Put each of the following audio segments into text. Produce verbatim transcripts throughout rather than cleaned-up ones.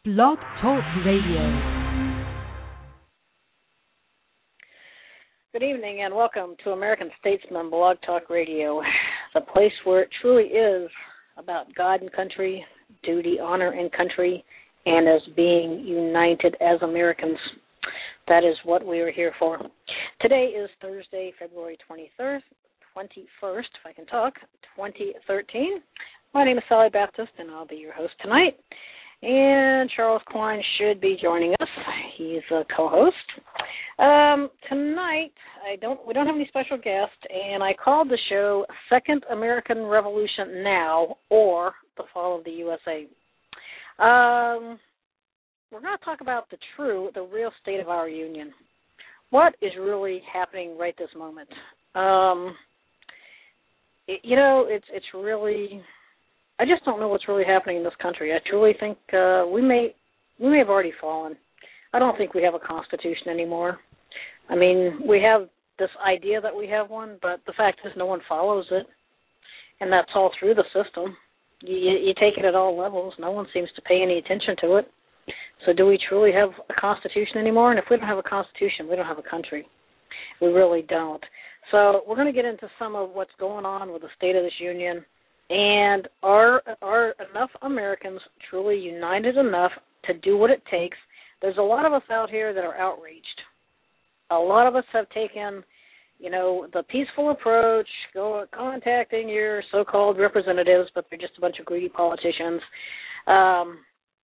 Blog Talk Radio. Good evening and welcome to American Statesman Blog Talk Radio, the place where it truly is about God and country, duty, honor, and country, and as being united as Americans. That is what we are here for. Today is Thursday, February twenty-third, twenty-first, if I can talk, twenty thirteen. My name is Sally Baptist, and I'll be your host tonight. And Charles Klein should be joining us. He's a co-host. Um, tonight, I don't. We don't have any special guests, and I called the show Second American Revolution Now, or The Fall of the U S A. Um, we're going to talk about the true, the real state of our union. What is really happening right this moment? Um, it, you know, it's it's really... I just don't know what's really happening in this country. I truly think uh, we may we may have already fallen. I don't think we have a constitution anymore. I mean, we have this idea that we have one, but the fact is no one follows it, and that's all through the system. You, you take it at all levels. No one seems to pay any attention to it. So do we truly have a constitution anymore? And if we don't have a constitution, we don't have a country. We really don't. So we're going to get into some of what's going on with the state of this union. And are are enough Americans truly united enough to do what it takes? There's a lot of us out here that are outraged. A lot of us have taken, you know, the peaceful approach, go contacting your so-called representatives, but they're just a bunch of greedy politicians, um,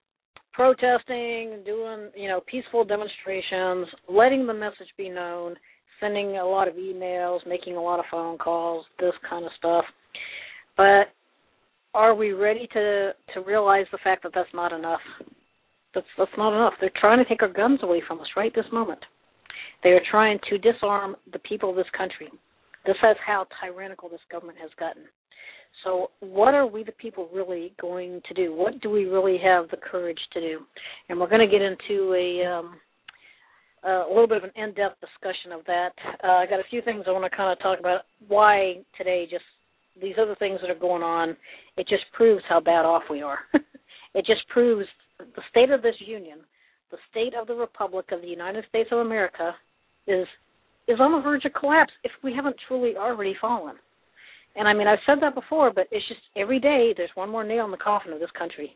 protesting, doing, you know, peaceful demonstrations, letting the message be known, sending a lot of emails, making a lot of phone calls, this kind of stuff. But are we ready to, to realize the fact that that's not enough? That's, that's not enough. They're trying to take our guns away from us right this moment. They are trying to disarm the people of this country. This is how tyrannical this government has gotten. So what are we the people really going to do? What do we really have the courage to do? And we're going to get into a, um, a little bit of an in-depth discussion of that. Uh, I got a few things I want to kind of talk about why today just these other things that are going on, it just proves how bad off we are. It just proves the state of this union, the state of the Republic of the United States of America is is on the verge of collapse if we haven't truly already fallen. And, I mean, I've said that before, but it's just every day there's one more nail in the coffin of this country.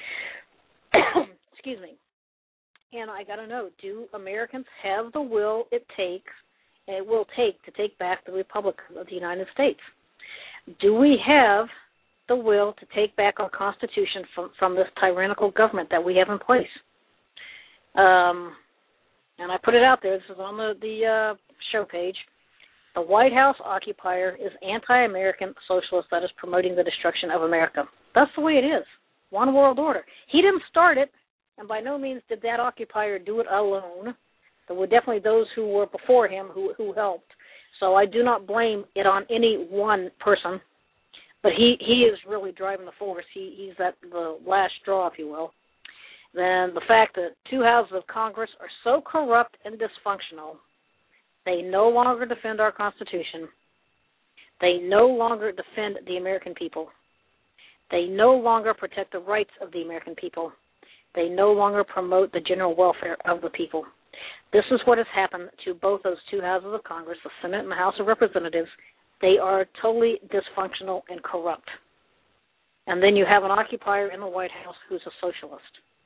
Excuse me. And I got to know, do Americans have the will it takes, it will take to take back the Republic of the United States? Do we have the will to take back our Constitution from, from this tyrannical government that we have in place? Um, and I put it out there. This is on the, the uh, show page. The White House occupier is anti-American socialist that is promoting the destruction of America. That's the way it is. One world order. He didn't start it, and by no means did that occupier do it alone. There were definitely those who were before him who, who helped. So I do not blame it on any one person, but he, he is really driving the force. He, he's at the last straw, if you will. Then the fact that two houses of Congress are so corrupt and dysfunctional, they no longer defend our Constitution. They no longer defend the American people. They no longer protect the rights of the American people. They no longer promote the general welfare of the people. This is what has happened to both those two houses of Congress, the Senate and the House of Representatives. They are totally dysfunctional and corrupt. And then you have an occupier in the White House who's a socialist.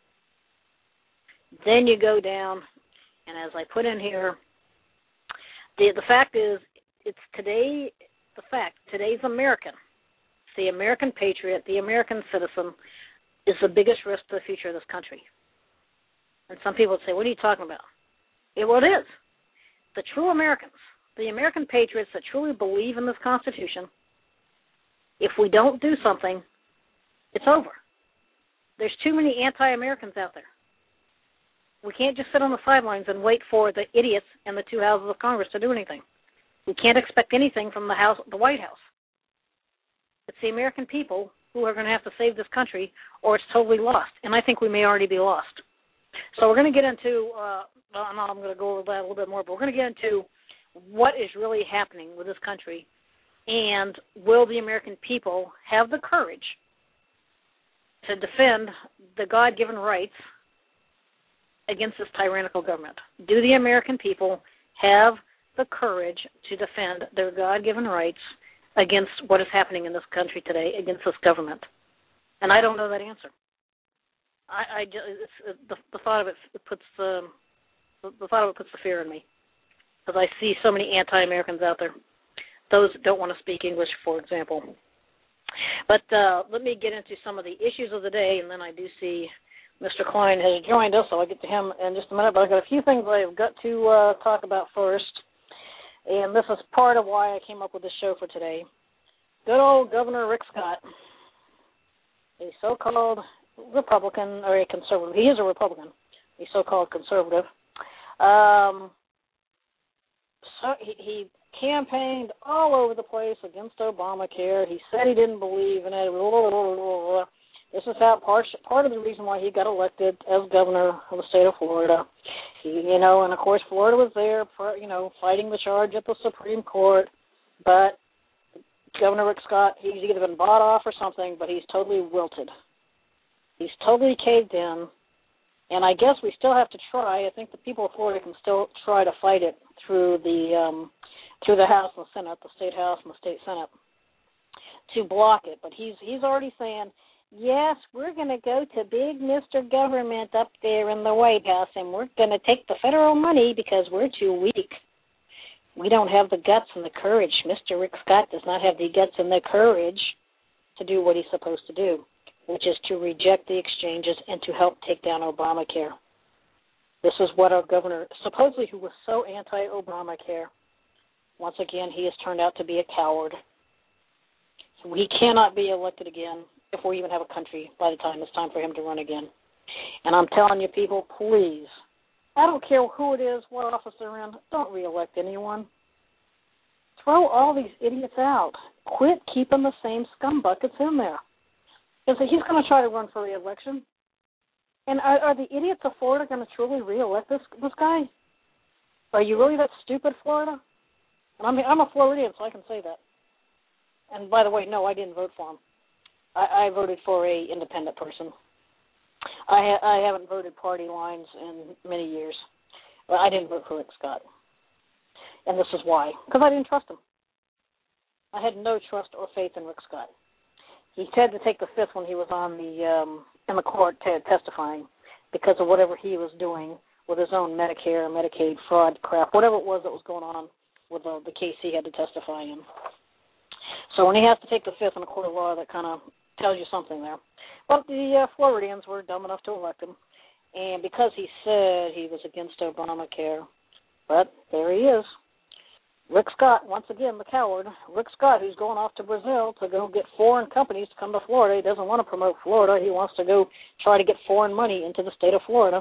Then you go down, and as I put in here, the the fact is, it's today, the fact, today's American, the American patriot, the American citizen, is the biggest risk to the future of this country. And some people would say, what are you talking about? It, well, it is. The true Americans, the American patriots that truly believe in this Constitution, if we don't do something, it's over. There's too many anti-Americans out there. We can't just sit on the sidelines and wait for the idiots in the two houses of Congress to do anything. We can't expect anything from the House, the White House. It's the American people who are going to have to save this country, or it's totally lost. And I think we may already be lost. So we're going to get into, uh, well, I'm going to go over that a little bit more, but we're going to get into what is really happening with this country, and will the American people have the courage to defend the God-given rights against this tyrannical government? Do the American people have the courage to defend their God-given rights against what is happening in this country today, against this government? And I don't know that answer. I, I just, it's, the, the thought of it puts um, the, the thought of it puts the fear in me, because I see so many anti-Americans out there. Those that don't want to speak English, for example. But uh, let me get into some of the issues of the day, and then I do see Mister Klein has joined us, so I'll get to him in just a minute. But I've got a few things I've got to uh, talk about first, and this is part of why I came up with this show for today. Good old Governor Rick Scott, a so-called Republican, or a conservative. He is a Republican, a so-called conservative. Um, so he, he campaigned all over the place against Obamacare. He said he didn't believe in it. This is how part, part of the reason why he got elected as governor of the state of Florida. He, you know, and of course Florida was there, for, you know, fighting the charge at the Supreme Court. But Governor Rick Scott, he's either been bought off or something, but he's totally wilted. He's totally caved in, and I guess we still have to try. I think the people of Florida can still try to fight it through the um, through the House and the Senate, the state House and the state Senate, to block it. But he's he's already saying, yes, we're going to go to big Mister Government up there in the White House, and we're going to take the federal money because we're too weak. We don't have the guts and the courage. Mister Rick Scott does not have the guts and the courage to do what he's supposed to do, which is to reject the exchanges and to help take down Obamacare. This is what our governor, supposedly who was so anti-Obamacare, once again, he has turned out to be a coward. He cannot be elected again if we even have a country by the time it's time for him to run again. And I'm telling you, people, please, I don't care who it is, what office they're in, don't reelect anyone. Throw all these idiots out. Quit keeping the same scumbuckets in there. Because he's going to try to run for re-election. And are, are the idiots of Florida going to truly re-elect this this guy? Are you really that stupid, Florida? And I'm, I'm a Floridian, so I can say that. And by the way, no, I didn't vote for him. I, I voted for a independent person. I, ha- I haven't voted party lines in many years. But I didn't vote for Rick Scott. And this is why. Because I didn't trust him. I had no trust or faith in Rick Scott. He had to take the fifth when he was on the um, in the court t- testifying because of whatever he was doing with his own Medicare, Medicaid fraud crap, whatever it was that was going on with uh, the case he had to testify in. So when he has to take the fifth in a court of law, that kind of tells you something there. But the uh, Floridians were dumb enough to elect him, and because he said he was against Obamacare, but there he is. Rick Scott, once again, the coward. Rick Scott, who's going off to Brazil to go get foreign companies to come to Florida. He doesn't want to promote Florida. He wants to go try to get foreign money into the state of Florida,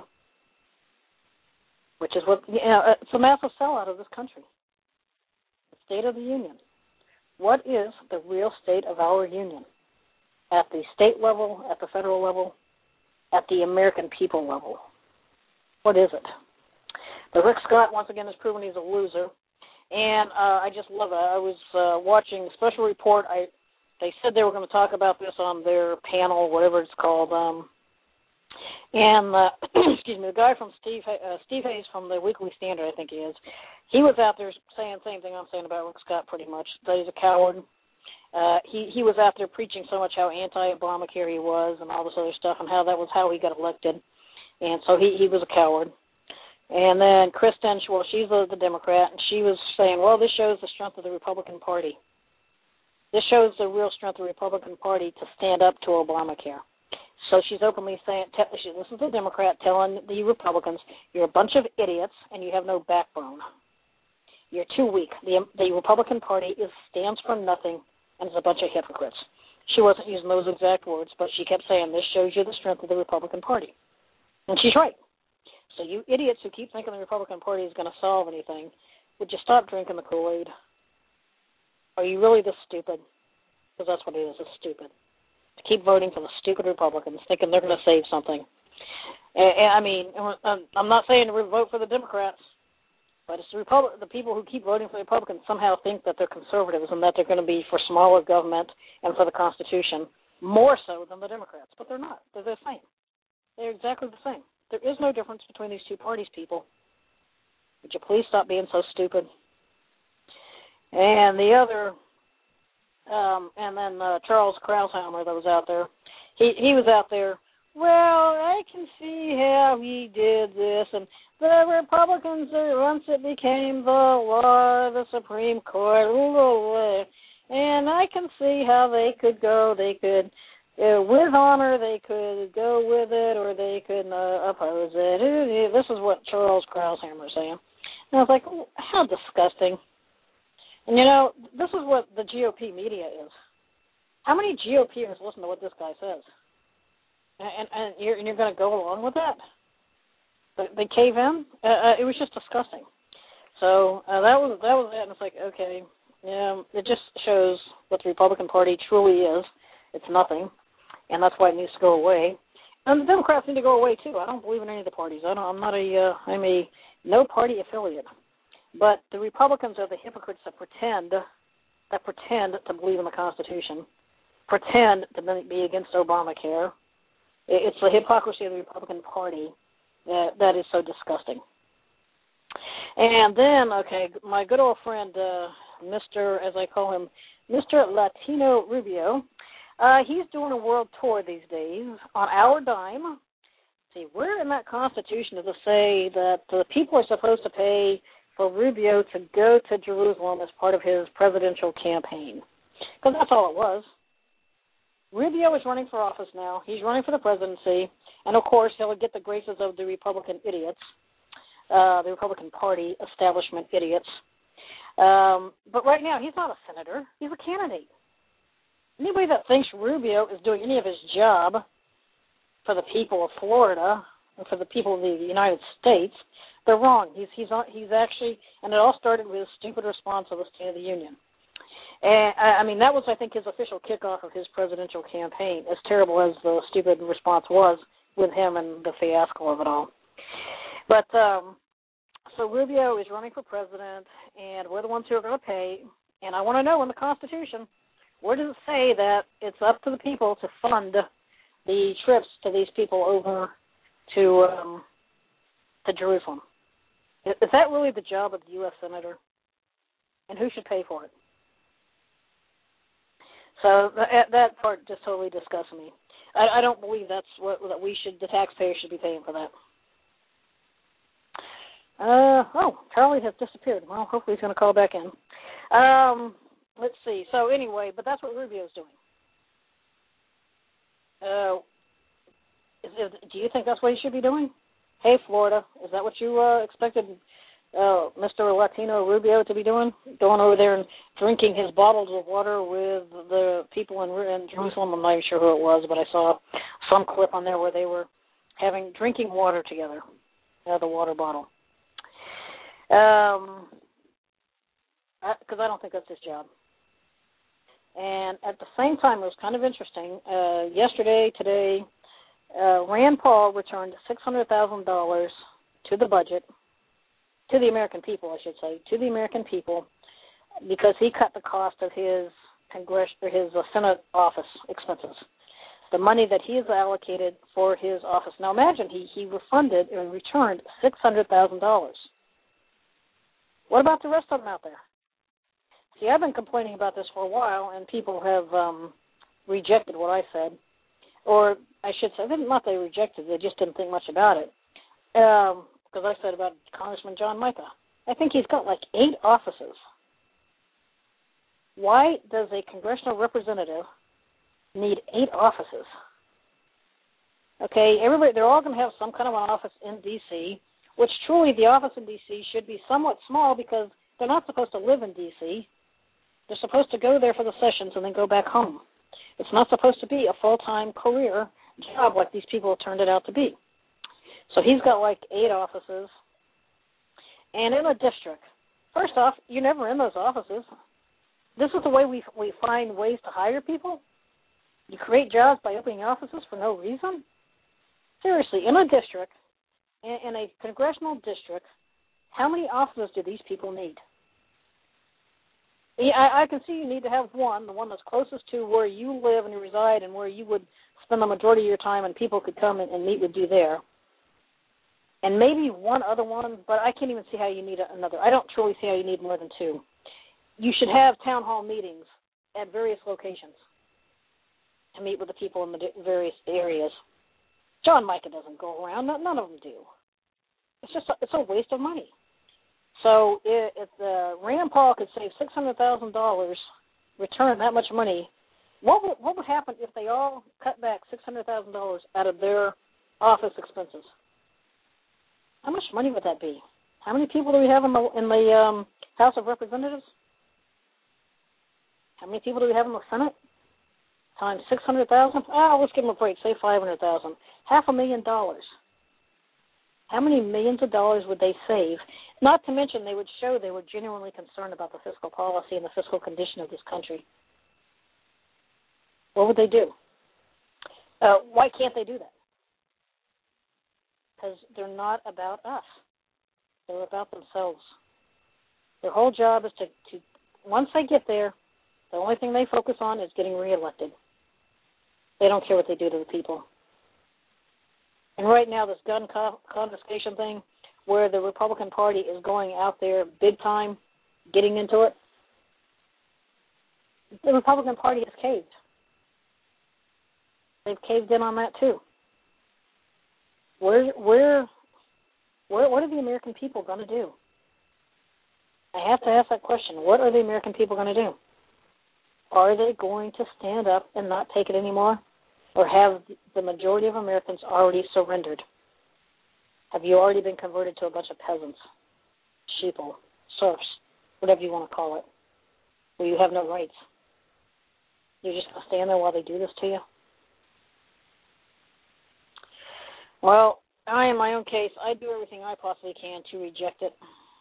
which is what, you know, it's a massive sellout of this country. The State of the Union. What is the real state of our union? At the state level, at the federal level, at the American people level. What is it? But Rick Scott, once again, has proven he's a loser. And uh, I just love it. I was uh, watching a special report. I They said they were going to talk about this on their panel, whatever it's called. Um, and, uh, excuse me, the guy from Steve, uh, Steve Hayes from the Weekly Standard, I think he is, he was out there saying the same thing I'm saying about Rick Scott pretty much, that he's a coward. Uh, he, he was out there preaching so much how anti-Obamacare he was and all this other stuff and how that was how he got elected. And so he, he was a coward. And then Kristen, well, she's the, the Democrat, and she was saying, well, this shows the strength of the Republican Party. This shows the real strength of the Republican Party to stand up to Obamacare. So she's openly saying, this is the Democrat telling the Republicans, you're a bunch of idiots and you have no backbone. You're too weak. The, the Republican Party is stands for nothing and is a bunch of hypocrites. She wasn't using those exact words, but she kept saying, this shows you the strength of the Republican Party. And she's right. So you idiots who keep thinking the Republican Party is going to solve anything, would you stop drinking the Kool-Aid? Are you really this stupid? Because that's what it is, it's stupid. To keep voting for the stupid Republicans, thinking they're going to save something. And, and I mean, I'm not saying to vote for the Democrats, but it's the, Republic, the people who keep voting for the Republicans somehow think that they're conservatives and that they're going to be for smaller government and for the Constitution, more so than the Democrats. But they're not. They're the same. They're exactly the same. There is no difference between these two parties, people. Would you please stop being so stupid? And the other, um, and then uh, Charles Kraushammer that was out there, he he was out there, well, I can see how he did this, and the Republicans, uh, once it became the law, the Supreme Court, and I can see how they could go, they could, uh, with honor, they could go with it, or they could uh, oppose it. This is what Charles Kraushammer is saying. And I was like, oh, how disgusting. And, you know, this is what the G O P media is. How many GOPers listen to what this guy says? And, and, and you're, and you're going to go along with that? They, they cave in? Uh, uh, it was just disgusting. So uh, that was that was it. And it's like, okay, yeah, it just shows what the Republican Party truly is. It's nothing. And that's why it needs to go away. And the Democrats need to go away, too. I don't believe in any of the parties. I don't, I'm not a, uh, I'm a no-party affiliate. But the Republicans are the hypocrites that pretend, that pretend to believe in the Constitution, pretend to be against Obamacare. It's the hypocrisy of the Republican Party that, that is so disgusting. And then, okay, my good old friend, uh, Mister, as I call him, Mister Latino Rubio, uh, he's doing a world tour these days on our dime. See, where in that Constitution does it say that the people are supposed to pay for Rubio to go to Jerusalem as part of his presidential campaign? Because that's all it was. Rubio is running for office now. He's running for the presidency. And, of course, he'll get the graces of the Republican idiots, uh, the Republican Party establishment idiots. Um, but right now, he's not a senator. He's a candidate. Anybody that thinks Rubio is doing any of his job for the people of Florida or for the people of the United States, they're wrong. He's he's he's actually, and it all started with his stupid response to the State of the Union. And I mean, that was, I think, his official kickoff of his presidential campaign, as terrible as the stupid response was with him and the fiasco of it all. But um, so Rubio is running for president, and we're the ones who are going to pay. And I want to know in the Constitution, where does it say that it's up to the people to fund the trips to these people over to um, to Jerusalem? Is that really the job of the U S Senator? And who should pay for it? So that, that part just totally disgusts me. I, I don't believe that's what that we should, the taxpayers should be paying for that. Uh, oh, Charlie has disappeared. Well, hopefully he's going to call back in. Um, let's see. So anyway, but that's what Rubio's doing. Uh, is, is, do you think that's what he should be doing? Hey, Florida, is that what you uh, expected uh, Mister Latino Rubio to be doing? Going over there and drinking his bottles of water with the people in, in Jerusalem? I'm not even sure who it was, but I saw some clip on there where they were having drinking water together out of the water bottle. Um, because I, I don't think that's his job. And at the same time, it was kind of interesting. Uh, yesterday, today, uh, Rand Paul returned six hundred thousand dollars to the budget, to the American people, I should say, to the American people, because he cut the cost of his Congress or his uh, Senate office expenses, the money that he has allocated for his office. Now, imagine he, he refunded and returned six hundred thousand dollars. What about the rest of them out there? See, I've been complaining about this for a while, and people have um, rejected what I said. Or I should say, not they rejected, they just didn't think much about it. Because um, I said about Congressman John Mica. I think he's got like eight offices. Why does a congressional representative need eight offices? Okay, everybody, they're all going to have some kind of an office in D C, which truly the office in D C should be somewhat small because they're not supposed to live in D C. They're supposed to go there for the sessions and then go back home. It's not supposed to be a full-time career job like these people have turned it out to be. So he's got like eight offices. And in a district, first off, you're never in those offices. This is the way we we find ways to hire people? You create jobs by opening offices for no reason? Seriously, in a district, in, in a congressional district, how many offices do these people need? Yeah, I, I can see you need to have one, the one that's closest to where you live and reside and where you would spend the majority of your time and people could come and, and meet with you there. and maybe one other one, but I can't even see how you need another. I don't truly see how you need more than two. You should have town hall meetings at various locations to meet with the people in the various areas. John Mica doesn't go around. None of them do. It's just a, it's a waste of money. So if, if the Rand Paul could save six hundred thousand dollars, return that much money, what would, what would happen if they all cut back six hundred thousand dollars out of their office expenses? How much money would that be? How many people do we have in the in the um, House of Representatives? How many people do we have in the Senate? Times six hundred thousand? Oh, let's give them a break. Say five hundred thousand. Half a million dollars. How many millions of dollars would they save? Not to mention they would show they were genuinely concerned about the fiscal policy and the fiscal condition of this country. What would they do? Uh, why can't they do that? Because they're not about us. They're about themselves. Their whole job is to, to, once they get there, the only thing they focus on is getting reelected. They don't care what they do to the people. And right now, this gun confiscation thing, where the Republican Party is going out there big time, getting into it, the Republican Party has caved. They've caved in on that too. Where, where, where, what are the American people going to do? I have to ask that question. What are the American people going to do? Are they going to stand up and not take it anymore? Or have the majority of Americans already surrendered? Have you already been converted to a bunch of peasants, sheeple, serfs, whatever you want to call it, where you have no rights? You're just going to stand there while they do this to you? Well, I, in my own case, I do everything I possibly can to reject it.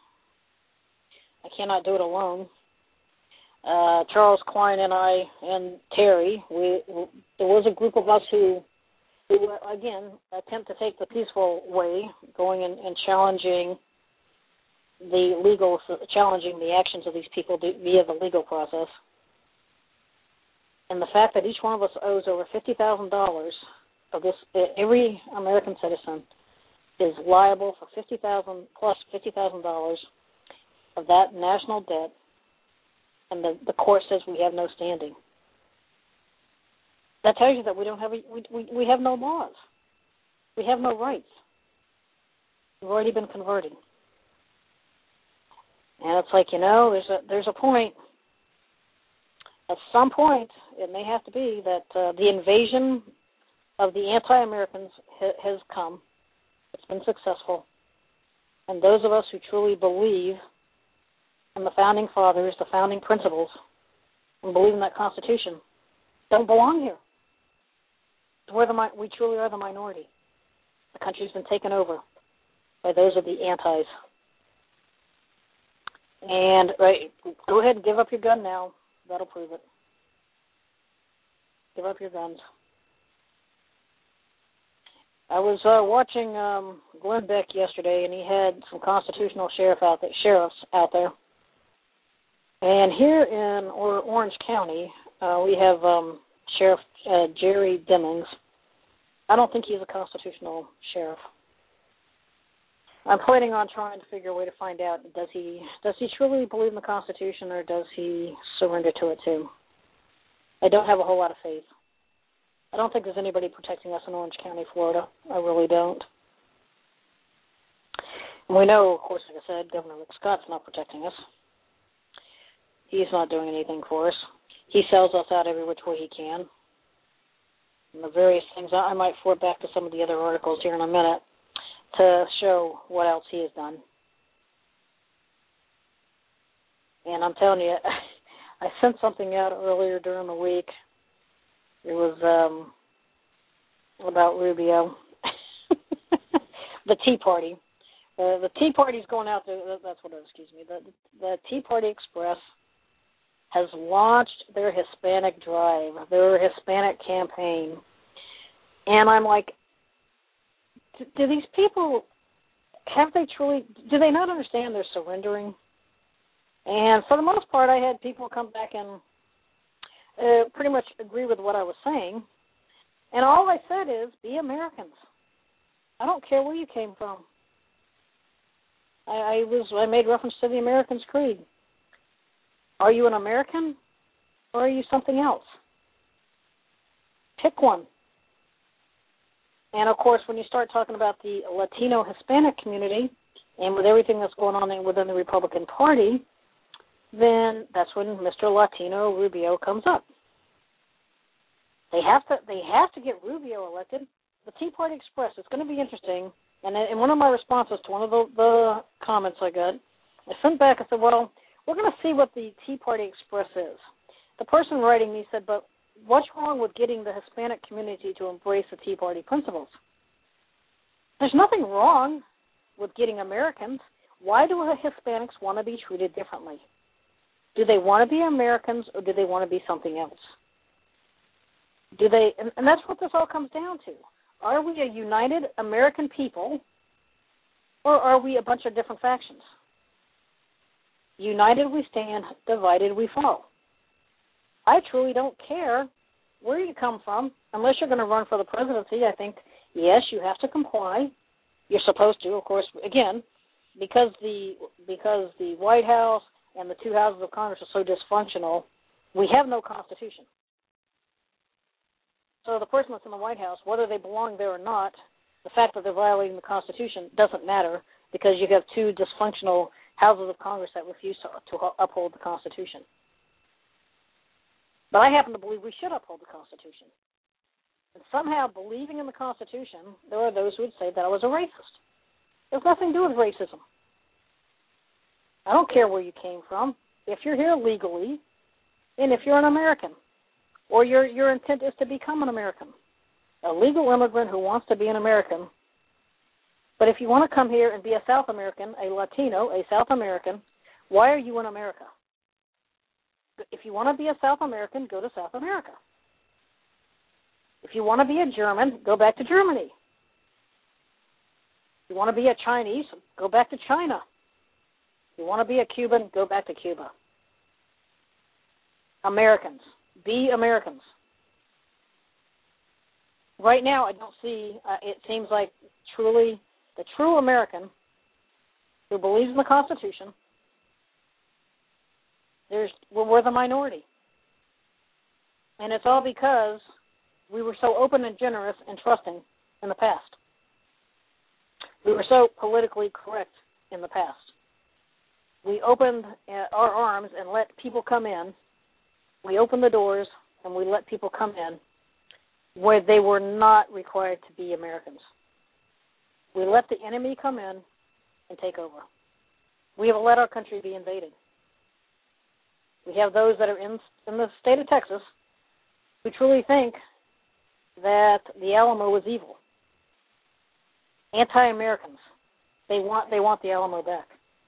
I cannot do it alone. Uh, Charles Klein and I and Terry, we, we, there was a group of us who, who, again, attempt to take the peaceful way, going and, and challenging the legal, challenging the actions of these people via the legal process. And the fact that each one of us owes over fifty thousand dollars of this, every American citizen is liable for fifty thousand dollars plus fifty thousand dollars of that national debt, and the, the court says we have no standing. That tells you that we don't have a, we, we we have no laws, we have no rights. We've already been converted, and it's like, you know, there's a there's a point. At some point, it may have to be that uh, the invasion of the anti-Americans ha- has come. It's been successful, and those of us who truly believe in the founding fathers, the founding principles, and believe in that Constitution, don't belong here. We're the, we truly are the minority. The country's been taken over by those of the antis. And right, go ahead and give up your gun now. That'll prove it. Give up your guns. I was uh, watching um, Glenn Beck yesterday, and he had some constitutional sheriff out there, sheriffs out there. And here in or- Orange County, uh, we have um, Sheriff uh, Jerry Demings. I don't think he's a constitutional sheriff. I'm planning on trying to figure a way to find out, does he does he truly believe in the Constitution, or does he surrender to it too? I don't have a whole lot of faith. I don't think there's anybody protecting us in Orange County, Florida. I really don't. And we know, of course, like I said, Governor Rick Scott's not protecting us. He's not doing anything for us. He sells us out every which way he can. And the various things, I might forward back to some of the other articles here in a minute to show what else he has done. And I'm telling you, I sent something out earlier during the week. It was um, about Rubio, the Tea Party. Uh, the Tea Party's going out there. That's what it is, excuse me. The, the Tea Party Express has launched their Hispanic drive, their Hispanic campaign. And I'm like, do these people, have they truly, do they not understand they're surrendering? And for the most part, I had people come back and uh, pretty much agree with what I was saying. And all I said is, be Americans. I don't care where you came from. I, I was I made reference to the Americans' creed. Are you an American or are you something else? Pick one. And, of course, when you start talking about the Latino Hispanic community and with everything that's going on within the Republican Party, then that's when Mister Latino Rubio comes up. They have to they have to get Rubio elected. The Tea Party Express, it's going to be interesting. And in one of my responses to one of the, the comments I got, I sent back and said, well, we're going to see what the Tea Party Express is. The person writing me said, but what's wrong with getting the Hispanic community to embrace the Tea Party principles? There's nothing wrong with getting Americans. Why do the Hispanics want to be treated differently? Do they want to be Americans or do they want to be something else? Do they? And, and that's what this all comes down to. Are we a united American people or are we a bunch of different factions? United we stand, divided we fall. I truly don't care where you come from, unless you're going to run for the presidency. I think, yes, you have to comply. You're supposed to, of course, again, because the because the White House and the two houses of Congress are so dysfunctional, we have no Constitution. So the person that's in the White House, whether they belong there or not, the fact that they're violating the Constitution doesn't matter because you have two dysfunctional houses of Congress that refuse to, to uphold the Constitution. But I happen to believe we should uphold the Constitution. And somehow, believing in the Constitution, there are those who would say that I was a racist. It has nothing to do with racism. I don't care where you came from. If you're here legally, and if you're an American, or your your intent is to become an American, a legal immigrant who wants to be an American, but if you want to come here and be a South American, a Latino, a South American, why are you in America? If you want to be a South American, go to South America. If you want to be a German, go back to Germany. If you want to be a Chinese, go back to China. If you want to be a Cuban, go back to Cuba. Americans, be Americans. Right now, I don't see, uh, it seems like truly, the true American who believes in the Constitution, there's well, we're the minority. And it's all because we were so open and generous and trusting in the past. We were so politically correct in the past. We opened uh, our arms and let people come in. We opened the doors and we let people come in where they were not required to be Americans. We let the enemy come in and take over. We have let our country be invaded. We have those that are in, in the state of Texas who truly think that the Alamo was evil. Anti-Americans. They want they want the Alamo back.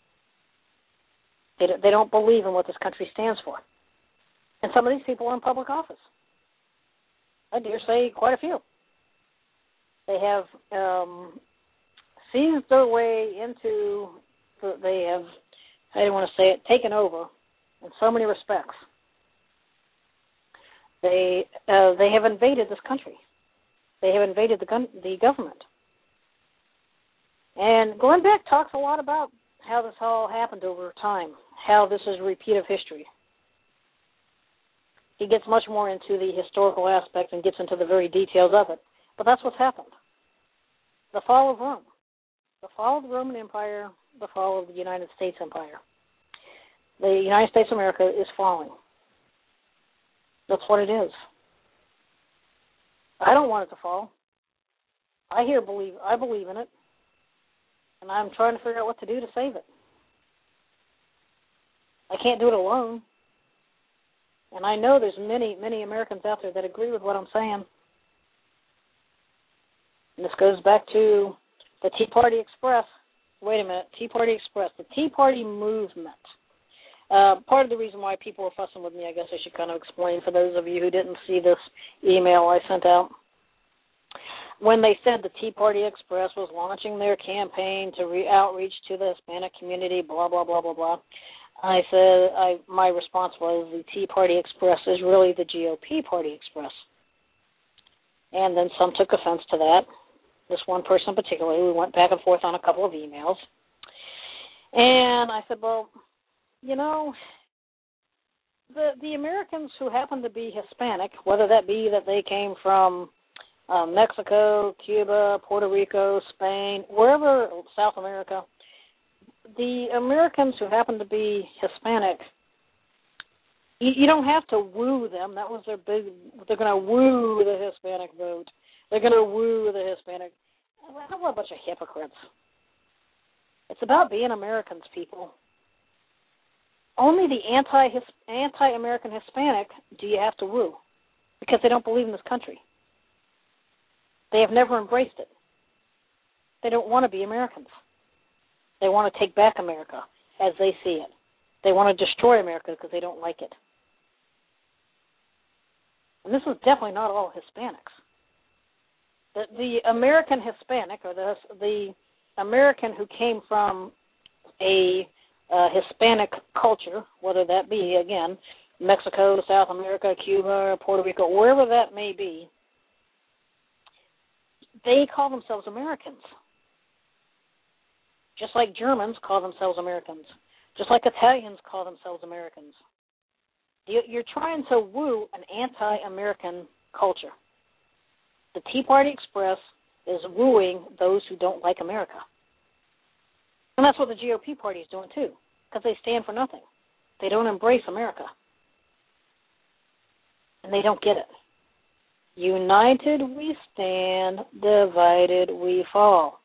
They, they don't believe in what this country stands for. And some of these people are in public office. I dare say quite a few. They have um, seized their way into, they have, I don't want to say it, taken over in so many respects. They uh, they have invaded this country. They have invaded the gun, the government. And Glenn Beck talks a lot about how this all happened over time, how this is a repeat of history. He gets much more into the historical aspect and gets into the very details of it. But that's what's happened. The fall of Rome. The fall of the Roman Empire, the fall of the United States Empire. The United States of America is falling. That's what it is. I don't want it to fall. I here believe I believe in it. And I'm trying to figure out what to do to save it. I can't do it alone. And I know there's many, many Americans out there that agree with what I'm saying. And this goes back to the Tea Party Express. Wait a minute, Tea Party Express, the Tea Party movement. Uh, part of the reason why people were fussing with me, I guess I should kind of explain for those of you who didn't see this email I sent out. When they said the Tea Party Express was launching their campaign to re- outreach to the Hispanic community, blah, blah, blah, blah, blah, I said, I, my response was the Tea Party Express is really the G O P Party Express. And then some took offense to that. This one person particularly, we went back and forth on a couple of emails. And I said, well, you know, the the Americans who happen to be Hispanic, whether that be that they came from uh, Mexico, Cuba, Puerto Rico, Spain, wherever, South America, the Americans who happen to be Hispanic, you, you don't have to woo them. That was their big, they're going to woo the Hispanic vote. They're going to woo the Hispanic. What a bunch of hypocrites. It's about being Americans, people. Only the anti anti-American Hispanic do you have to woo, because they don't believe in this country. They have never embraced it. They don't want to be Americans. They want to take back America as they see it. They want to destroy America because they don't like it. And this is definitely not all Hispanics. The, the American Hispanic, or the the American who came from a uh, Hispanic culture, whether that be, again, Mexico, South America, Cuba, Puerto Rico, wherever that may be, they call themselves Americans. Just like Germans call themselves Americans. Just like Italians call themselves Americans. You're trying to woo an anti-American culture. The Tea Party Express is wooing those who don't like America. And that's what the G O P party is doing, too, because they stand for nothing. They don't embrace America. And they don't get it. United we stand, divided we fall.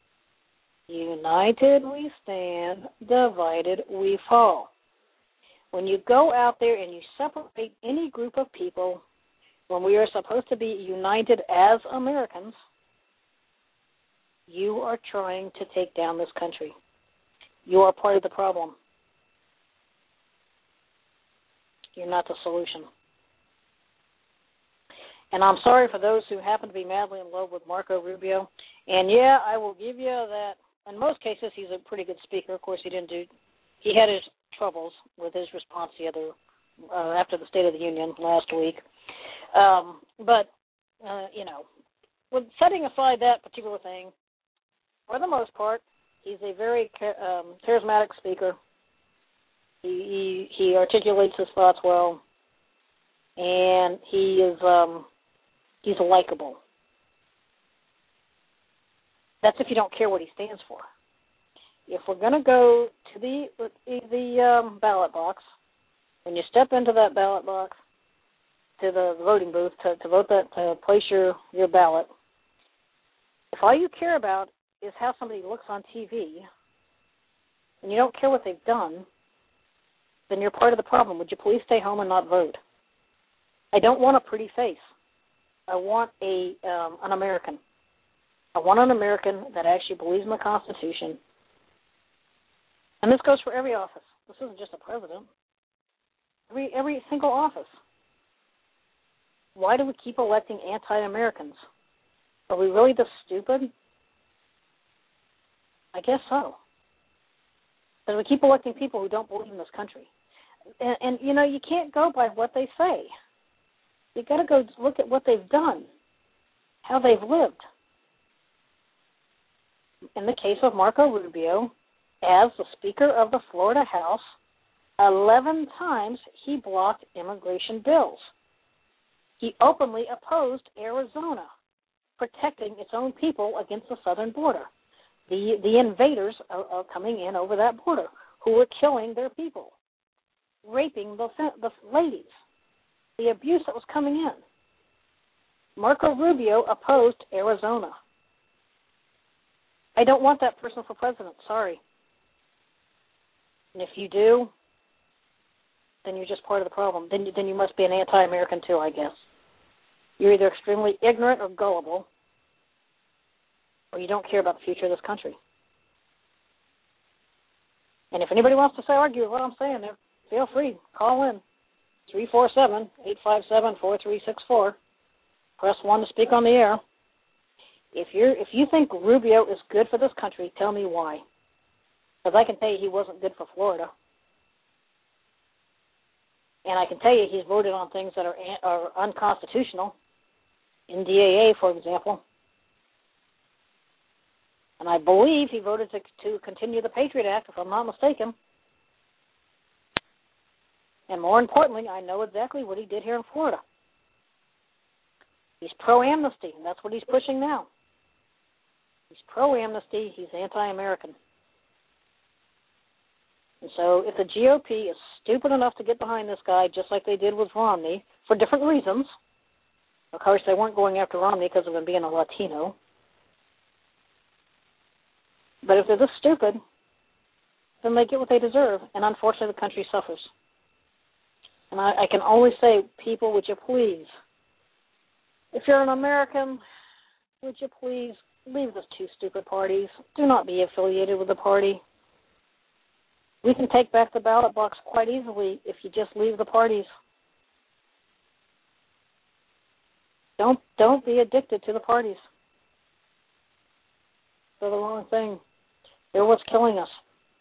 United we stand, divided we fall. When you go out there and you separate any group of people, when we are supposed to be united as Americans, you are trying to take down this country. You are part of the problem. You're not the solution. And I'm sorry for those who happen to be madly in love with Marco Rubio. And, yeah, I will give you that. In most cases, he's a pretty good speaker. Of course, he didn't do – he had his troubles with his response the other uh, after the State of the Union last week. Um, but, uh, you know, with setting aside that particular thing, for the most part, he's a very um, charismatic speaker. He, he he articulates his thoughts well, and he is um, he's likable. That's if you don't care what he stands for. If we're going to go to the the um, ballot box, when you step into that ballot box, to the voting booth to, to vote that to place your, your ballot, if all you care about is how somebody looks on T V, and you don't care what they've done, then you're part of the problem. Would you please stay home and not vote? I don't want a pretty face. I want a um, an American. I want an American that actually believes in the Constitution. And this goes for every office. This isn't just a president. Every every single office. Why do we keep electing anti-Americans? Are we really this stupid? I guess so. Because we keep electing people who don't believe in this country. And, and, you know, you can't go by what they say. You've got to go look at what they've done, how they've lived. In the case of Marco Rubio, as the Speaker of the Florida House, eleven times he blocked immigration bills. He openly opposed Arizona protecting its own people against the southern border. The the invaders are, are coming in over that border who were killing their people, raping the, the ladies, the abuse that was coming in. Marco Rubio opposed Arizona. I don't want that person for president, sorry. And if you do, then you're just part of the problem. Then you, then you must be an anti-American too, I guess. You're either extremely ignorant or gullible, or you don't care about the future of this country. And if anybody wants to say argue with what I'm saying, feel free. Call in. three four seven, eight five seven, four three six four. Press one to speak on the air. If you're if you think Rubio is good for this country, tell me why. Because I can tell you he wasn't good for Florida. And I can tell you he's voted on things that are, are unconstitutional. N D A A, for example. And I believe he voted to, to continue the Patriot Act, if I'm not mistaken. And more importantly, I know exactly what he did here in Florida. He's pro-amnesty, and that's what he's pushing now. He's pro-amnesty, he's anti-American. And so if the G O P is stupid enough to get behind this guy, just like they did with Romney, for different reasons, of course they weren't going after Romney because of him being a Latino, but if they're this stupid, then they get what they deserve, and unfortunately the country suffers. And I, I can only say, people, would you please, if you're an American, would you please leave those two stupid parties. Do not be affiliated with the party. We can take back the ballot box quite easily if you just leave the parties. Don't don't be addicted to the parties. They're the wrong thing. They're what's killing us.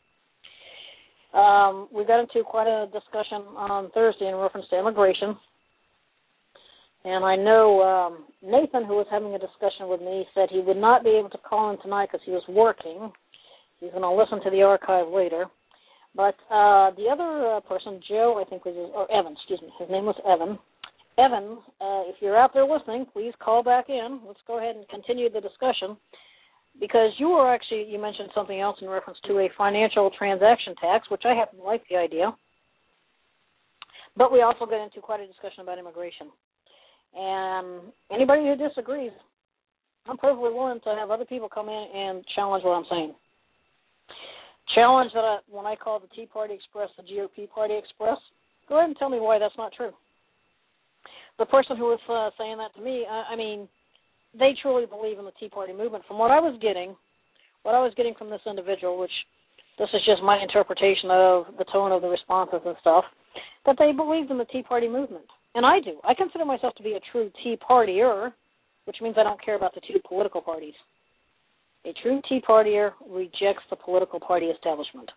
Um, we got into quite a discussion on Thursday in reference to immigration. And I know um, Nathan, who was having a discussion with me, said he would not be able to call in tonight because he was working. He's going to listen to the archive later. But uh, the other uh, person, Joe, I think was his, or Evan, excuse me, his name was Evan. Evan, uh, if you're out there listening, please call back in. Let's go ahead and continue the discussion. Because you were actually, you mentioned something else in reference to a financial transaction tax, which I happen to like the idea. But we also got into quite a discussion about immigration. And anybody who disagrees, I'm perfectly willing to have other people come in and challenge what I'm saying. Challenge that I, when I call the Tea Party Express the G O P Party Express, go ahead and tell me why that's not true. The person who was uh, saying that to me, I, I mean, they truly believe in the Tea Party movement. From what I was getting, what I was getting from this individual, which this is just my interpretation of the tone of the responses and stuff, that they believed in the Tea Party movement. And I do. I consider myself to be a true Tea Partier, which means I don't care about the two political parties. A true Tea Partier rejects the political party establishment.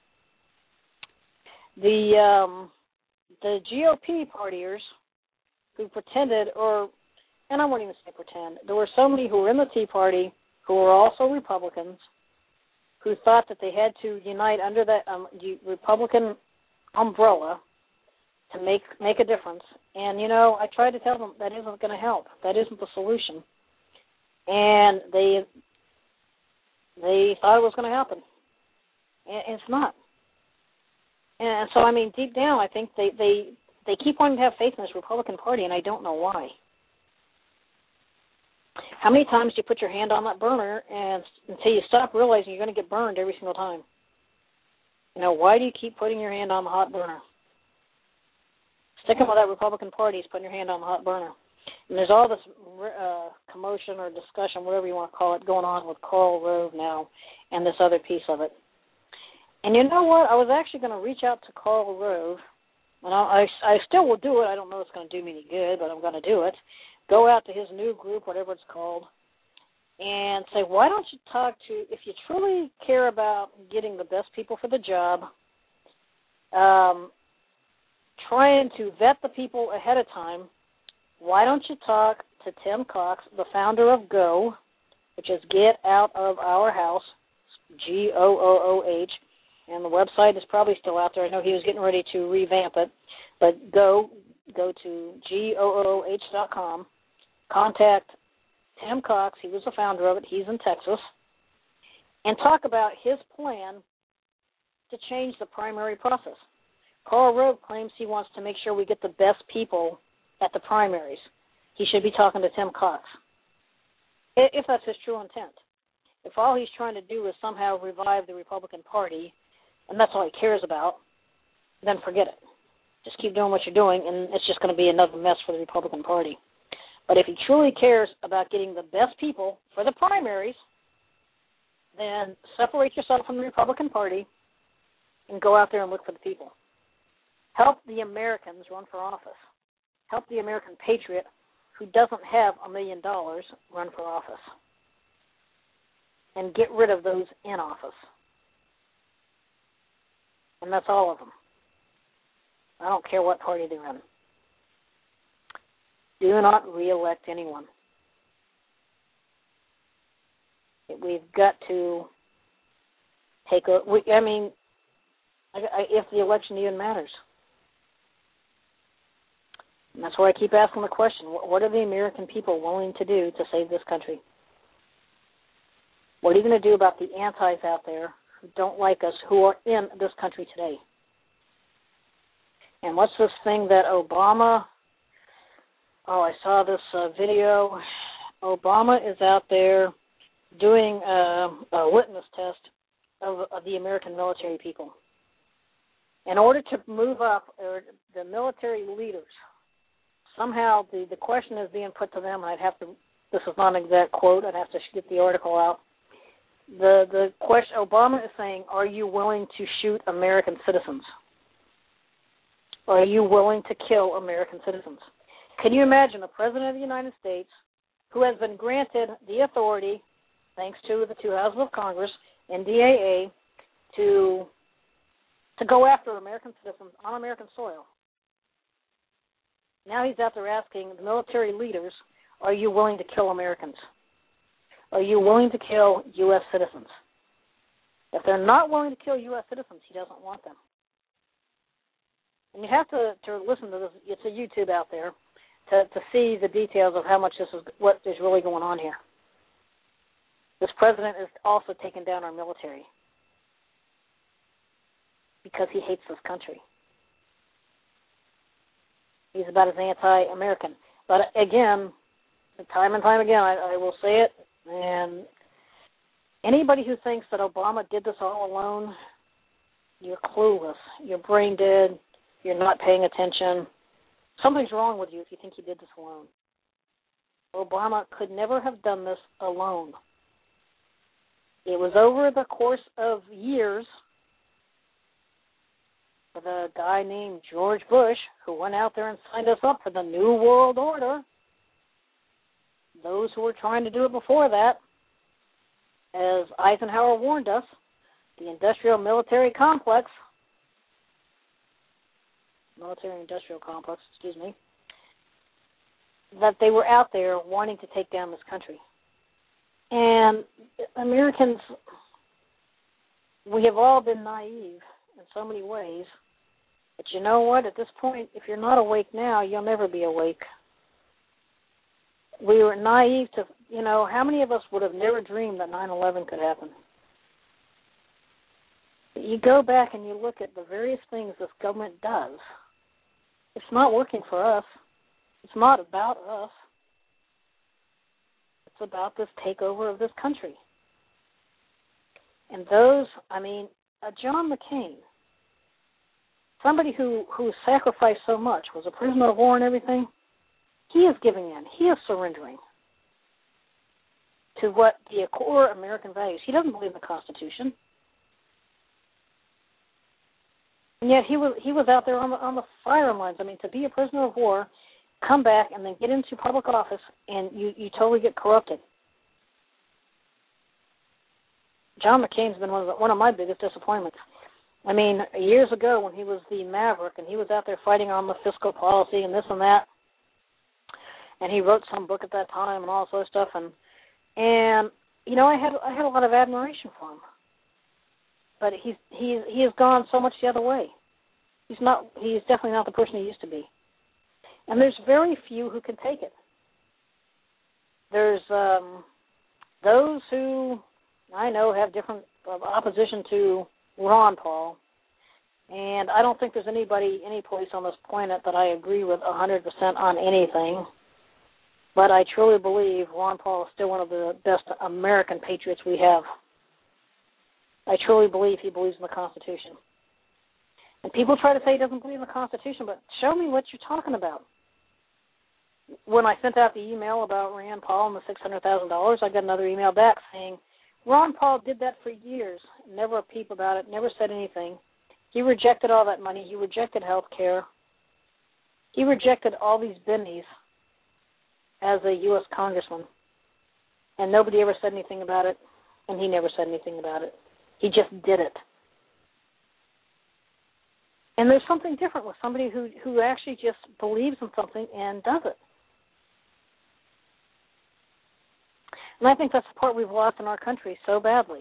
The um, the G O P partiers who pretended, or, and I won't even say pretend, there were so many who were in the Tea Party who were also Republicans who thought that they had to unite under that um, Republican umbrella to make make a difference. And, you know, I tried to tell them that isn't going to help. That isn't the solution. And they they thought it was going to happen. And it's not. And so, I mean, deep down, I think they, they, they keep wanting to have faith in this Republican Party, and I don't know why. How many times do you put your hand on that burner and until you stop realizing you're going to get burned every single time? You know, why do you keep putting your hand on the hot burner? Sticking with that Republican Party is putting your hand on the hot burner. And there's all this uh, commotion or discussion, whatever you want to call it, going on with Karl Rove now and this other piece of it. And you know what? I was actually going to reach out to Karl Rove, and I, I, I still will do it. I don't know if it's going to do me any good, but I'm going to do it. Go out to his new group, whatever it's called, and say, why don't you talk to, if you truly care about getting the best people for the job, um, trying to vet the people ahead of time, why don't you talk to Tim Cox, the founder of GO, which is Get Out of Our House, G O O O H, and the website is probably still out there. I know he was getting ready to revamp it, but go go to G O O O H dot com, contact Tim Cox, he was the founder of it, he's in Texas, and talk about his plan to change the primary process. Karl Rove claims he wants to make sure we get the best people at the primaries. He should be talking to Tim Cox, if that's his true intent. If all he's trying to do is somehow revive the Republican Party, and that's all he cares about, then forget it. Just keep doing what you're doing, and it's just going to be another mess for the Republican Party. But if he truly cares about getting the best people for the primaries, then separate yourself from the Republican Party and go out there and look for the people. Help the Americans run for office. Help the American patriot who doesn't have a million dollars run for office. And get rid of those in office. And that's all of them. I don't care what party they're in. Do not reelect anyone. We've got to take a. We, I mean, I, I, if the election even matters. And that's why I keep asking the question, what are the American people willing to do to save this country? What are you going to do about the antis out there who don't like us, who are in this country today? And what's this thing that Obama, oh, I saw this uh, video. Obama is out there doing a, a litmus test of, of the American military people. In order to move up, or the military leaders, somehow the, the question is being put to them, and I'd have to, this is not an exact quote, I'd have to get the article out. The, the question, Obama is saying, are you willing to shoot American citizens? Are you willing to kill American citizens? Can you imagine a president of the United States who has been granted the authority, thanks to the two houses of Congress and D A A, to to go after American citizens on American soil? Now he's out there asking the military leaders, are you willing to kill Americans? Are you willing to kill U S citizens? If they're not willing to kill U S citizens, he doesn't want them. And you have to, to listen to this. It's a YouTube out there to, to see the details of how much this is, what is really going on here. This president is also taking down our military because he hates this country. He's about as anti-American. But again, time and time again, I, I will say it, and anybody who thinks that Obama did this all alone, you're clueless. You're brain dead. You're not paying attention. Something's wrong with you if you think he did this alone. Obama could never have done this alone. It was over the course of years with a guy named George Bush who went out there and signed us up for the New World Order. Those who were trying to do it before that, as Eisenhower warned us, the industrial military complex, military industrial complex, excuse me, that they were out there wanting to take down this country. And Americans, we have all been naive in so many ways. But you know what? At this point, if you're not awake now, you'll never be awake. We were naive to, you know, how many of us would have never dreamed that nine eleven could happen? You go back and you look at the various things this government does. It's not working for us. It's not about us. It's about this takeover of this country. And those, I mean, uh, John McCain, somebody who, who sacrificed so much, was a prisoner of war and everything, he is giving in. He is surrendering to what the core American values. He doesn't believe in the Constitution. And yet he was he was out there on the on the firing lines. I mean, to be a prisoner of war, come back and then get into public office, and you, you totally get corrupted. John McCain's been one of the, one of my biggest disappointments. I mean, years ago when he was the Maverick and he was out there fighting on the fiscal policy and this and that, and he wrote some book at that time and all sorts of stuff, and and you know I had I had a lot of admiration for him. But he's he's he has gone so much the other way. He's not he's definitely not the person he used to be. And there's very few who can take it. There's um, those who I know have different uh, opposition to Ron Paul, and I don't think there's anybody, any place on this planet that I agree with one hundred percent on anything. But I truly believe Ron Paul is still one of the best American patriots we have. I truly believe he believes in the Constitution. And people try to say he doesn't believe in the Constitution, but show me what you're talking about. When I sent out the email about Rand Paul and the six hundred thousand dollars, I got another email back saying, Ron Paul did that for years, never a peep about it, never said anything. He rejected all that money. He rejected health care. He rejected all these bennies as a U S congressman. And nobody ever said anything about it, and he never said anything about it. He just did it. And there's something different with somebody who, who actually just believes in something and does it. And I think that's the part we've lost in our country so badly.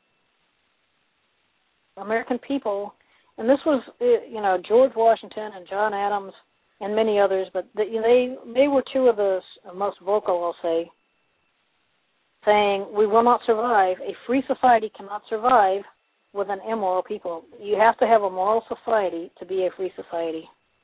American people, and this was, you know, George Washington and John Adams and many others, but they they, they were two of the most vocal, I'll say, saying we will not survive. A free society cannot survive with an immoral people. You have to have a moral society to be a free society.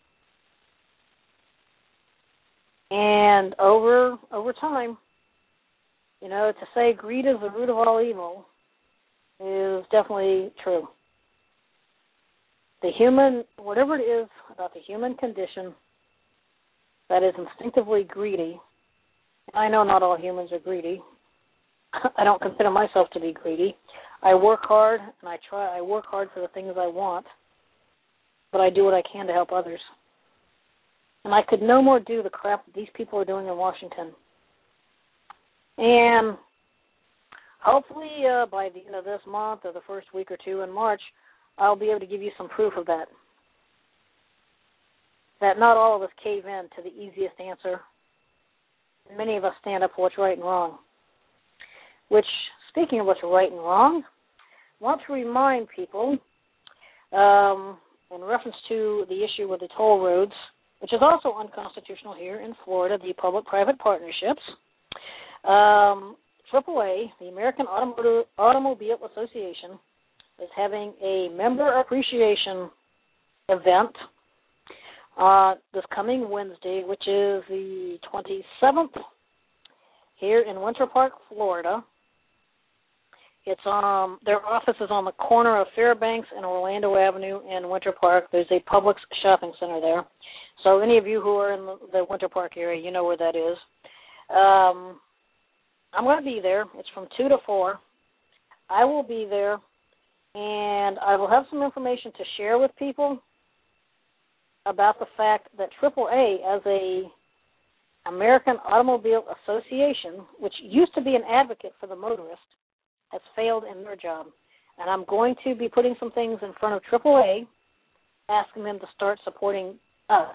And over over time, you know, to say greed is the root of all evil is definitely true. The human, whatever it is about the human condition that is instinctively greedy, and I know not all humans are greedy. I don't consider myself to be greedy. I work hard, and I try. I work hard for the things I want, but I do what I can to help others. And I could no more do the crap that these people are doing in Washington. And hopefully uh, by the end of this month or the first week or two in March, I'll be able to give you some proof of that. That not all of us cave in to the easiest answer. Many of us stand up for what's right and wrong. Which, speaking of what's right and wrong, I want to remind people, um, in reference to the issue with the toll roads, which is also unconstitutional here in Florida, the public-private partnerships, um, triple A, the American Automotive, Automobile Association, is having a member appreciation event uh, this coming Wednesday, which is the twenty-seventh, here in Winter Park, Florida. It's um their office is on the corner of Fairbanks and Orlando Avenue in Winter Park. There's a Publix shopping center there. So any of you who are in the, the Winter Park area, you know where that is. Um, I'm going to be there. It's from two to four. I will be there, and I will have some information to share with people about the fact that triple A, as a American Automobile Association, which used to be an advocate for the motorist, has failed in their job. And I'm going to be putting some things in front of triple A, asking them to start supporting us.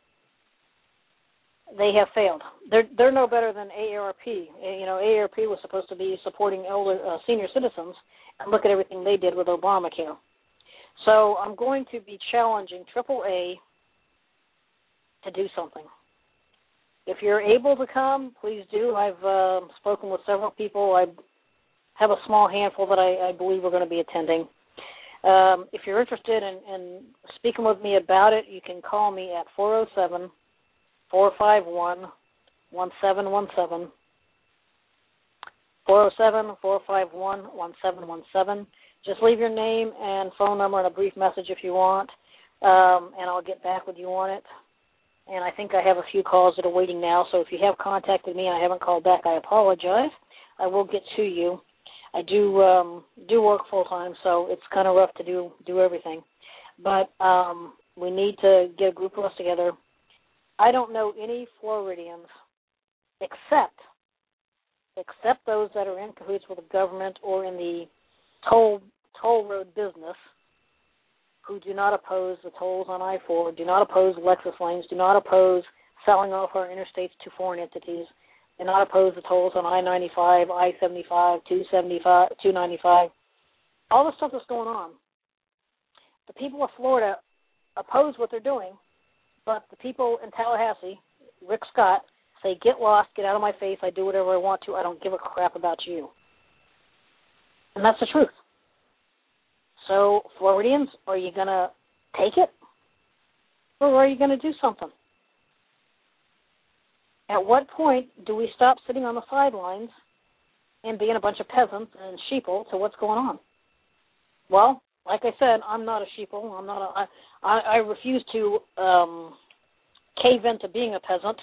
They have failed. They're they're no better than A A R P. You know, A A R P was supposed to be supporting elder uh, senior citizens, and look at everything they did with Obamacare. So I'm going to be challenging triple A to do something. If you're able to come, please do. I've uh, spoken with several people. I have a small handful that I, I believe are going to be attending. Um, if you're interested in, in speaking with me about it, you can call me at four oh seven, four five one, one seven one seven, four oh seven, four five one, one seven one seven. Just leave your name and phone number and a brief message if you want, um, and I'll get back with you on it. And I think I have a few calls that are waiting now, so if you have contacted me and I haven't called back, I apologize. I will get to you. I do um, do work full-time, so it's kind of rough to do, do everything. But um, we need to get a group of us together. I don't know any Floridians except except those that are in cahoots with the government or in the toll toll road business who do not oppose the tolls on I four, do not oppose Lexus lanes, do not oppose selling off our interstates to foreign entities, do not oppose the tolls on I ninety-five, I seventy-five, two seventy-five, two ninety-five, all the stuff that's going on. The people of Florida oppose what they're doing, but the people in Tallahassee, Rick Scott, say, get lost, get out of my face, I do whatever I want to, I don't give a crap about you. And that's the truth. So, Floridians, are you going to take it? Or are you going to do something? At what point do we stop sitting on the sidelines and being a bunch of peasants and sheeple to what's going on? Well, like I said, I'm not a sheeple. I'm not a, I, I refuse to um, cave into being a peasant.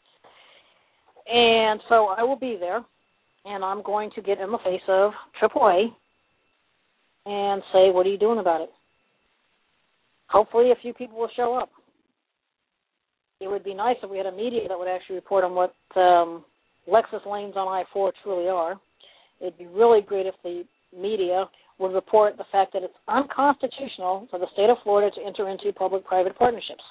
And so I will be there, and I'm going to get in the face of triple A and say, what are you doing about it? Hopefully a few people will show up. It would be nice if we had a media that would actually report on what um, Lexus lanes on I four truly are. It would be really great if the media would report the fact that it's unconstitutional for the state of Florida to enter into public-private partnerships.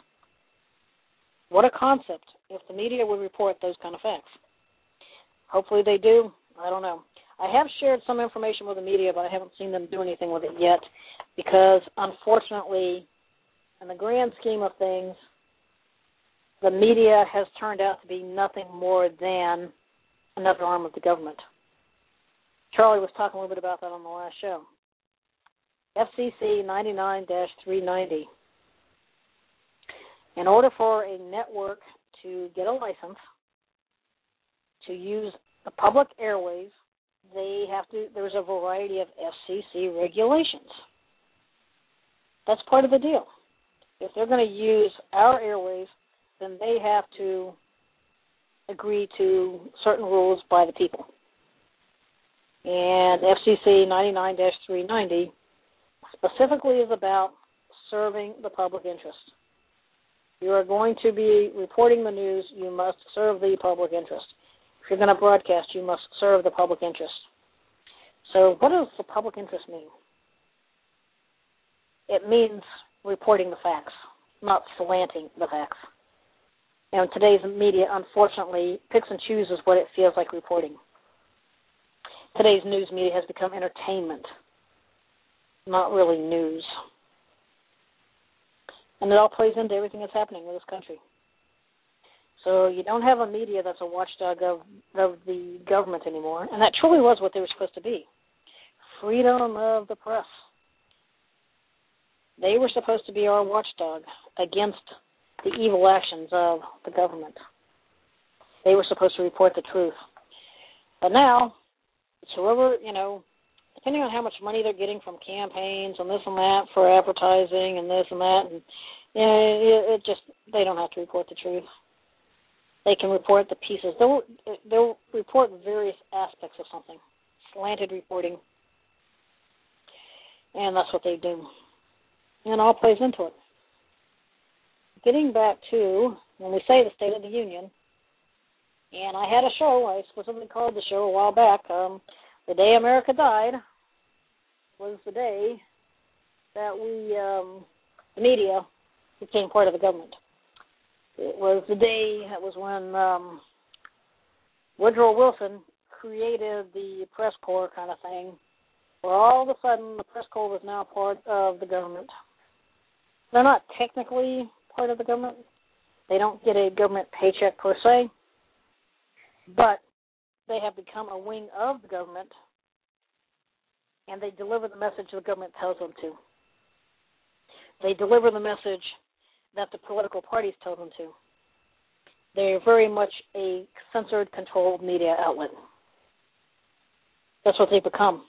What a concept if the media would report those kind of facts. Hopefully they do. I don't know. I have shared some information with the media, but I haven't seen them do anything with it yet because, unfortunately, in the grand scheme of things, the media has turned out to be nothing more than another arm of the government. Charlie was talking a little bit about that on the last show. F C C ninety-nine dash three ninety. In order for a network to get a license to use the public airways, they have to. There's a variety of F C C regulations. That's part of the deal. If they're going to use our airways, then they have to agree to certain rules by the people. And F C C ninety-nine dash three ninety specifically is about serving the public interest. You are going to be reporting the news, you must serve the public interest. If you're going to broadcast, you must serve the public interest. So what does the public interest mean? It means reporting the facts, not slanting the facts. And today's media, unfortunately, picks and chooses what it feels like reporting. Today's news media has become entertainment, not really news. And it all plays into everything that's happening in this country. So you don't have a media that's a watchdog of, of the government anymore, and that truly was what they were supposed to be. Freedom of the press. They were supposed to be our watchdog against the evil actions of the government. They were supposed to report the truth. But now, it's whoever, you know, depending on how much money they're getting from campaigns and this and that for advertising and this and that, and you know, it, it just, they don't have to report the truth. They can report the pieces. They'll, they'll report various aspects of something, slanted reporting, and that's what they do. And it all plays into it. Getting back to when we say the State of the Union, and I had a show, I specifically called the show a while back, um, The Day America Died was the day that we, um, the media, became part of the government. It was the day, that was when um, Woodrow Wilson created the press corps kind of thing, where all of a sudden the press corps was now part of the government. They're not technically part of the government. They don't get a government paycheck per se, but they have become a wing of the government, and they deliver the message the government tells them to. They deliver the message that the political parties tell them to. They're very much a censored, controlled media outlet. That's what they've become.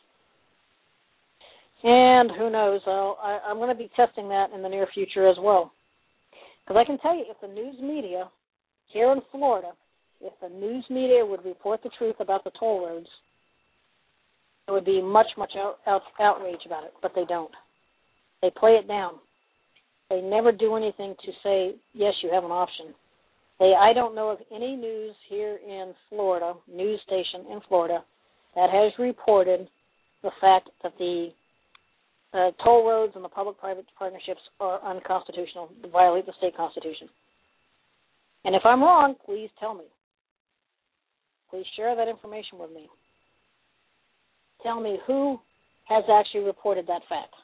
And who knows, I'll, I, I'm going to be testing that in the near future as well. Because I can tell you, if the news media here in Florida, if the news media would report the truth about the toll roads, there would be much, much out, out, outrage about it, but they don't. They play it down. They never do anything to say, yes, you have an option. They, I don't know of any news here in Florida, news station in Florida, that has reported the fact that the uh, toll roads and the public-private partnerships are unconstitutional, violate the state constitution. And if I'm wrong, please tell me. Please share that information with me. Tell me who has actually reported that fact.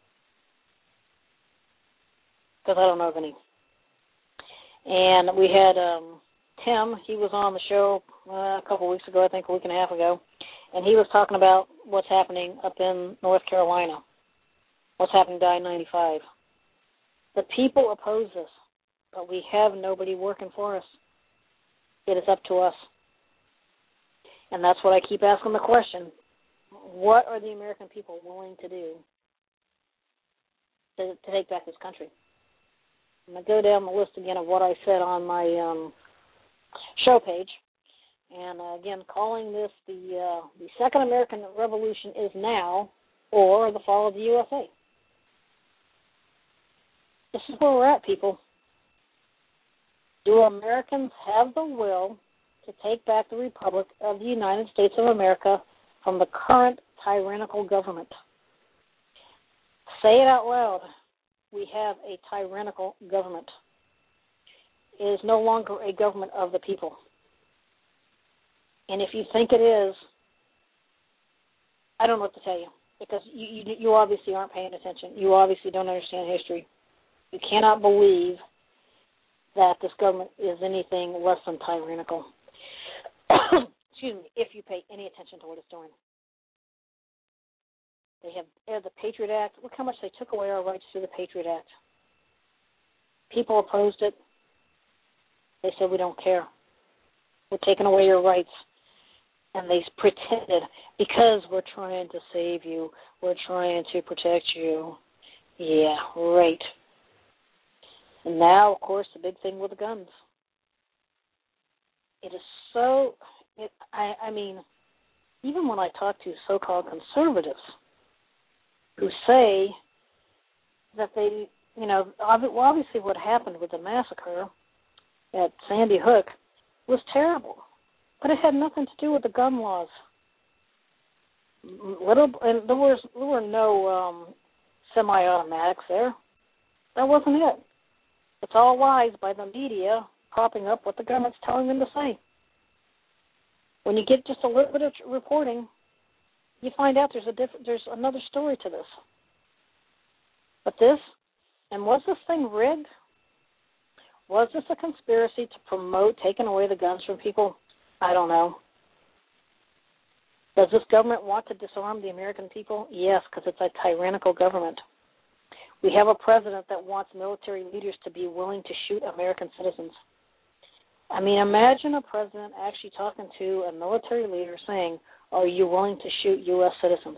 Because I don't know of any. And we had um, Tim, he was on the show uh, a couple weeks ago, I think a week and a half ago, and he was talking about what's happening up in North Carolina, what's happening to I ninety-five. The people oppose this, but we have nobody working for us. It is up to us. And that's what I keep asking the question. What are the American people willing to do to, to take back this country? I'm going to go down the list again of what I said on my um, show page. And, uh, again, calling this the, uh, the Second American Revolution is now, or the fall of the U S A. This is where we're at, people. Do Americans have the will to take back the Republic of the United States of America from the current tyrannical government? Say it out loud. We have a tyrannical government. It is no longer a government of the people. And if you think it is, I don't know what to tell you, because you, you, you obviously aren't paying attention. You obviously don't understand history. You cannot believe that this government is anything less than tyrannical. Excuse me, if you pay any attention to what it's doing. They have, they have the Patriot Act. Look how much they took away our rights through the Patriot Act. People opposed it. They said, we don't care. We're taking away your rights. And they pretended, because we're trying to save you, we're trying to protect you. Yeah, right. And now, of course, the big thing with the guns. It is so, it, I, I mean, even when I talk to so-called conservatives who say that they, you know, obviously what happened with the massacre at Sandy Hook was terrible, but it had nothing to do with the gun laws. Little, and there was there were no um, semi-automatics there. That wasn't it. It's all lies by the media propping up what the government's telling them to say. When you get just a little bit of reporting, you find out there's a diff- there's another story to this. But this, and was this thing rigged? Was this a conspiracy to promote taking away the guns from people? I don't know. Does this government want to disarm the American people? Yes, because it's a tyrannical government. We have a president that wants military leaders to be willing to shoot American citizens. I mean, imagine a president actually talking to a military leader saying, are you willing to shoot U S citizens?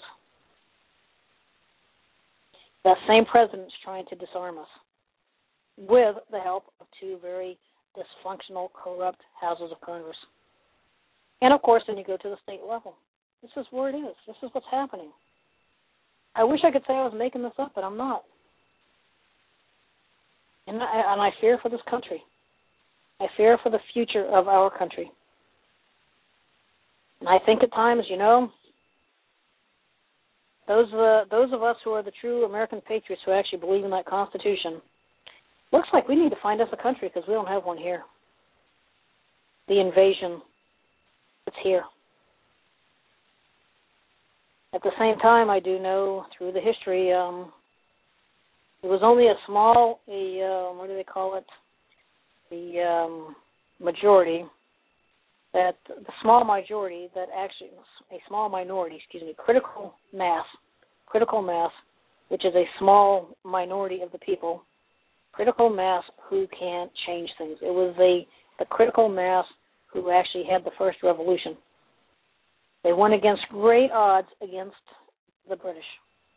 That same president is trying to disarm us with the help of two very dysfunctional, corrupt houses of Congress. And, of course, then you go to the state level. This is where it is. This is what's happening. I wish I could say I was making this up, but I'm not. And I, and I fear for this country. I fear for the future of our country. And I think at times, you know, those uh, those of us who are the true American patriots who actually believe in that Constitution, looks like we need to find us a country because we don't have one here. The invasion, it's here. At the same time, I do know through the history, um, it was only a small, a uh, what do they call it, the um, majority, that the small majority that actually, a small minority, excuse me, critical mass, critical mass, which is a small minority of the people, critical mass who can change things. It was a the critical mass who actually had the first revolution. They went against great odds against the British.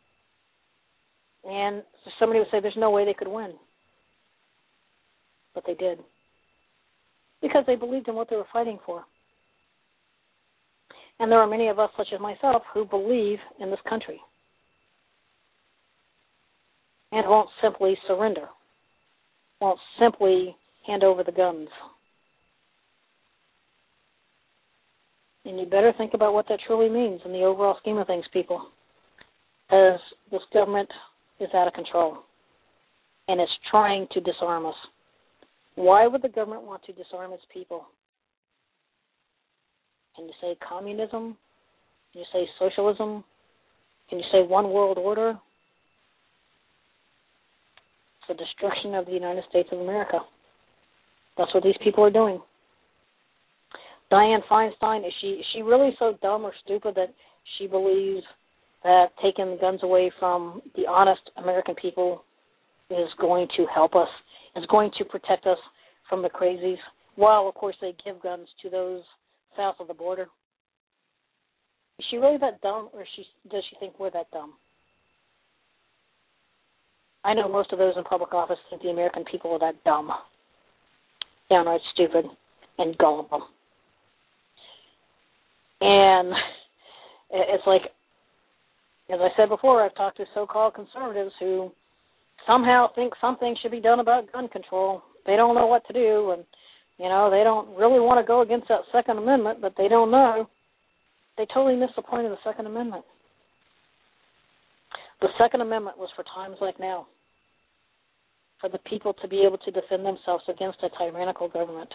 And somebody would say there's no way they could win. But they did. Because they believed in what they were fighting for. And there are many of us, such as myself, who believe in this country. And won't simply surrender. Won't simply hand over the guns. And you better think about what that truly means in the overall scheme of things, people. As this government is out of control. And it's trying to disarm us. Why would the government want to disarm its people? Can you say communism? Can you say socialism? Can you say one world order? It's the destruction of the United States of America. That's what these people are doing. Dianne Feinstein, is she is she really so dumb or stupid that she believes that taking guns away from the honest American people is going to help us, is going to protect us from the crazies, while, of course, they give guns to those south of the border? Is she really that dumb, or she, does she think we're that dumb? I know most of those in public office think the American people are that dumb, downright stupid, and gullible. And it's like, as I said before, I've talked to so-called conservatives who somehow think something should be done about gun control. They don't know what to do, and, you know, they don't really want to go against that Second Amendment, but they don't know. They totally miss the point of the Second Amendment. The Second Amendment was for times like now, for the people to be able to defend themselves against a tyrannical government.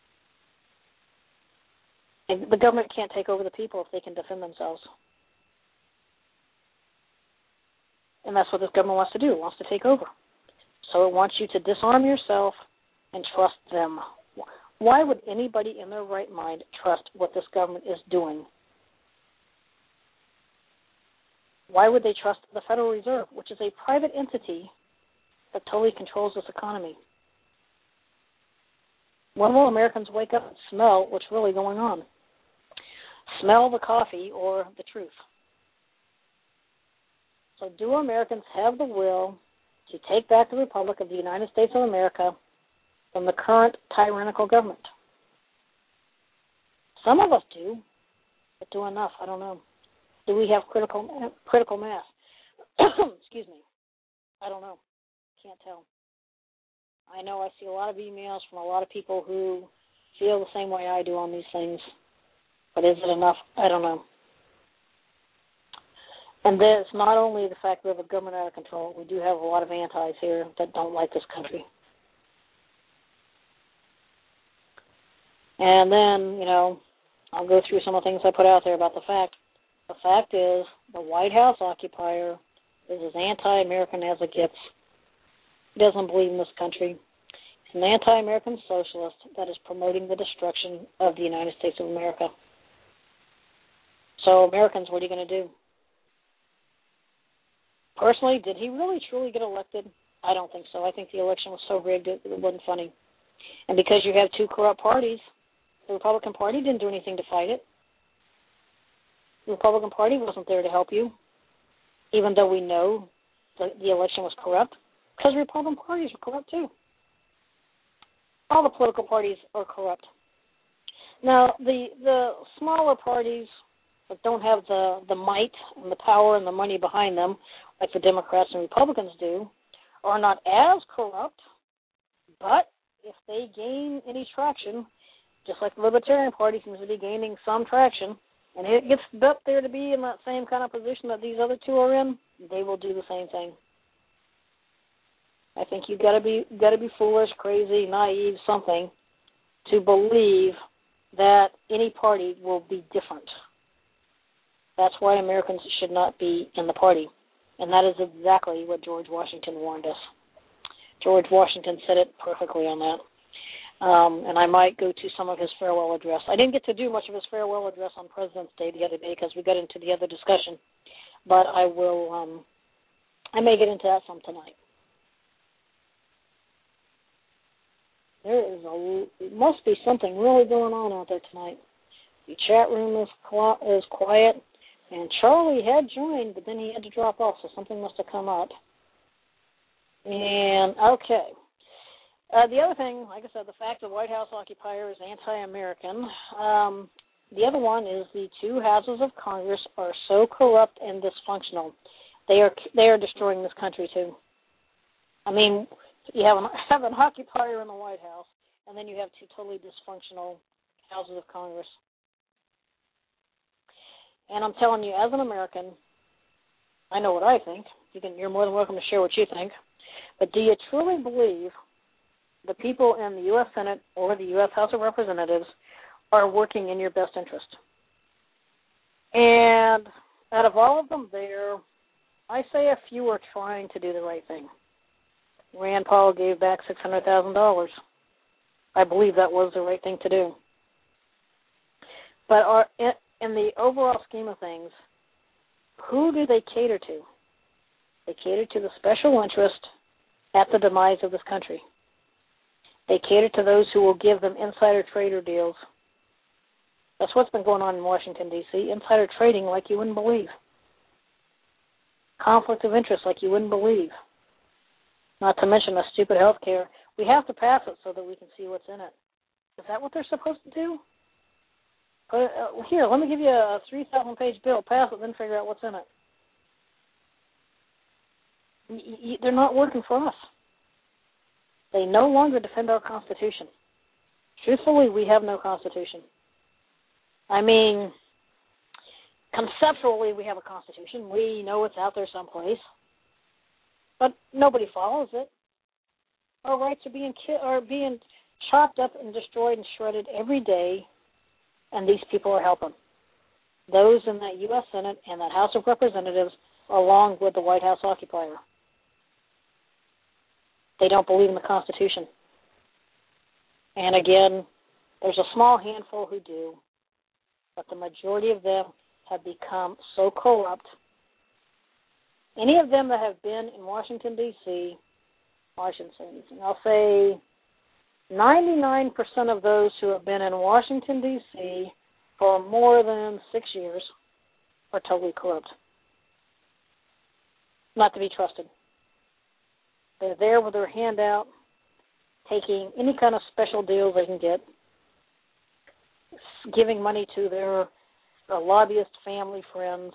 And the government can't take over the people if they can defend themselves. And that's what this government wants to do. It wants to take over. So it wants you to disarm yourself and trust them. Why would anybody in their right mind trust what this government is doing? Why would they trust the Federal Reserve, which is a private entity that totally controls this economy? When will Americans wake up and smell what's really going on? Smell the coffee or the truth? So do Americans have the will to take back the Republic of the United States of America from the current tyrannical government? Some of us do, but do enough? I don't know. Do we have critical critical mass? Excuse me. I don't know. Can't tell. I know I see a lot of emails from a lot of people who feel the same way I do on these things, but is it enough? I don't know. And there's not only the fact we have a government out of control, we do have a lot of antis here that don't like this country. And then, you know, I'll go through some of the things I put out there about the fact. The fact is, the White House occupier is as anti-American as it gets. He doesn't believe in this country. He's an anti-American socialist that is promoting the destruction of the United States of America. So, Americans, what are you going to do? Personally, did he really, truly get elected? I don't think so. I think the election was so rigged it, it wasn't funny. And because you have two corrupt parties, the Republican Party didn't do anything to fight it. The Republican Party wasn't there to help you, even though we know the, the election was corrupt, because the Republican parties were corrupt too. All the political parties are corrupt. Now, the the smaller parties that don't have the, the might and the power and the money behind them, like the Democrats and Republicans do, are not as corrupt, but if they gain any traction, just like the Libertarian Party seems to be gaining some traction, and it gets up there to be in that same kind of position that these other two are in, they will do the same thing. I think you've got to be got to be foolish, crazy, naive, something, to believe that any party will be different. That's why Americans should not be in the party, and that is exactly what George Washington warned us. George Washington said it perfectly on that. Um, and I might go to some of his farewell address. I didn't get to do much of his farewell address on President's Day the other day because we got into the other discussion, but I will. Um, I may get into that some tonight. There is a it must be something really going on out there tonight. The chat room is is quiet, and Charlie had joined, but then he had to drop off, so something must have come up. And okay. Uh, the other thing, like I said, the fact the White House occupier is anti-American. Um, the other one is the two houses of Congress are so corrupt and dysfunctional. They are they are destroying this country too. I mean, you have an, have an occupier in the White House, and then you have two totally dysfunctional houses of Congress. And I'm telling you, as an American, I know what I think. You can, you're more than welcome to share what you think. But do you truly believe the people in the U S Senate or the U S House of Representatives are working in your best interest? And out of all of them there, I say a few are trying to do the right thing. Rand Paul gave back six hundred thousand dollars. I believe that was the right thing to do. But are, in the overall scheme of things, who do they cater to? They cater to the special interest at the demise of this country. They cater to those who will give them insider trader deals. That's what's been going on in Washington, D C Insider trading like you wouldn't believe. Conflict of interest like you wouldn't believe. Not to mention the stupid health care. We have to pass it so that we can see what's in it. Is that what they're supposed to do? Uh, here, let me give you a three thousand page bill. Pass it, then figure out what's in it. Y- y- they're not working for us. They no longer defend our Constitution. Truthfully, we have no Constitution. I mean, conceptually, we have a Constitution. We know it's out there someplace. But nobody follows it. Our rights are being ki- are being chopped up and destroyed and shredded every day, and these people are helping. Those in that U S Senate and that House of Representatives along with the White House occupier. They don't believe in the Constitution. And again, there's a small handful who do, but the majority of them have become so corrupt. Any of them that have been in Washington, D C, well, I shouldn't say anything. I'll say ninety-nine percent of those who have been in Washington, D C for more than six years are totally corrupt. Not to be trusted. They're there with their hand out, taking any kind of special deals they can get, giving money to their, their lobbyist family, friends.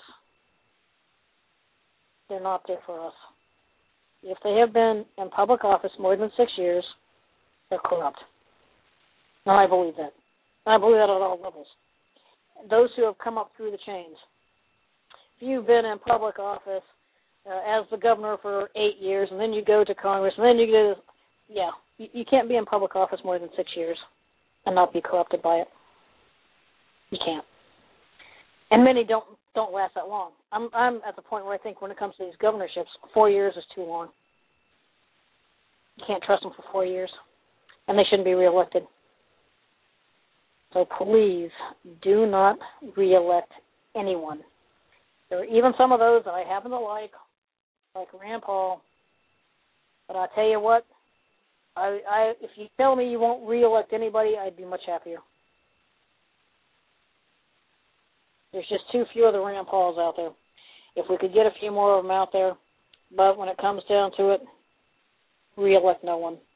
They're not there for us. If they have been in public office more than six years, they're corrupt. And I believe that. And I believe that at all levels. Those who have come up through the chains. If you've been in public office uh, as the governor for eight years, and then you go to Congress, and then you go, yeah, you, you can't be in public office more than six years and not be corrupted by it. You can't. And many don't don't last that long. I'm I'm at the point where I think when it comes to these governorships, four years is too long. You can't trust them for four years, and they shouldn't be reelected. So please do not reelect anyone. There are even some of those that I happen to like, like Rand Paul. But I tell you what, I, I if you tell me you won't reelect anybody, I'd be much happier. There's just too few of the Rand Pauls out there. If we could get a few more of them out there, but when it comes down to it, reelect no one.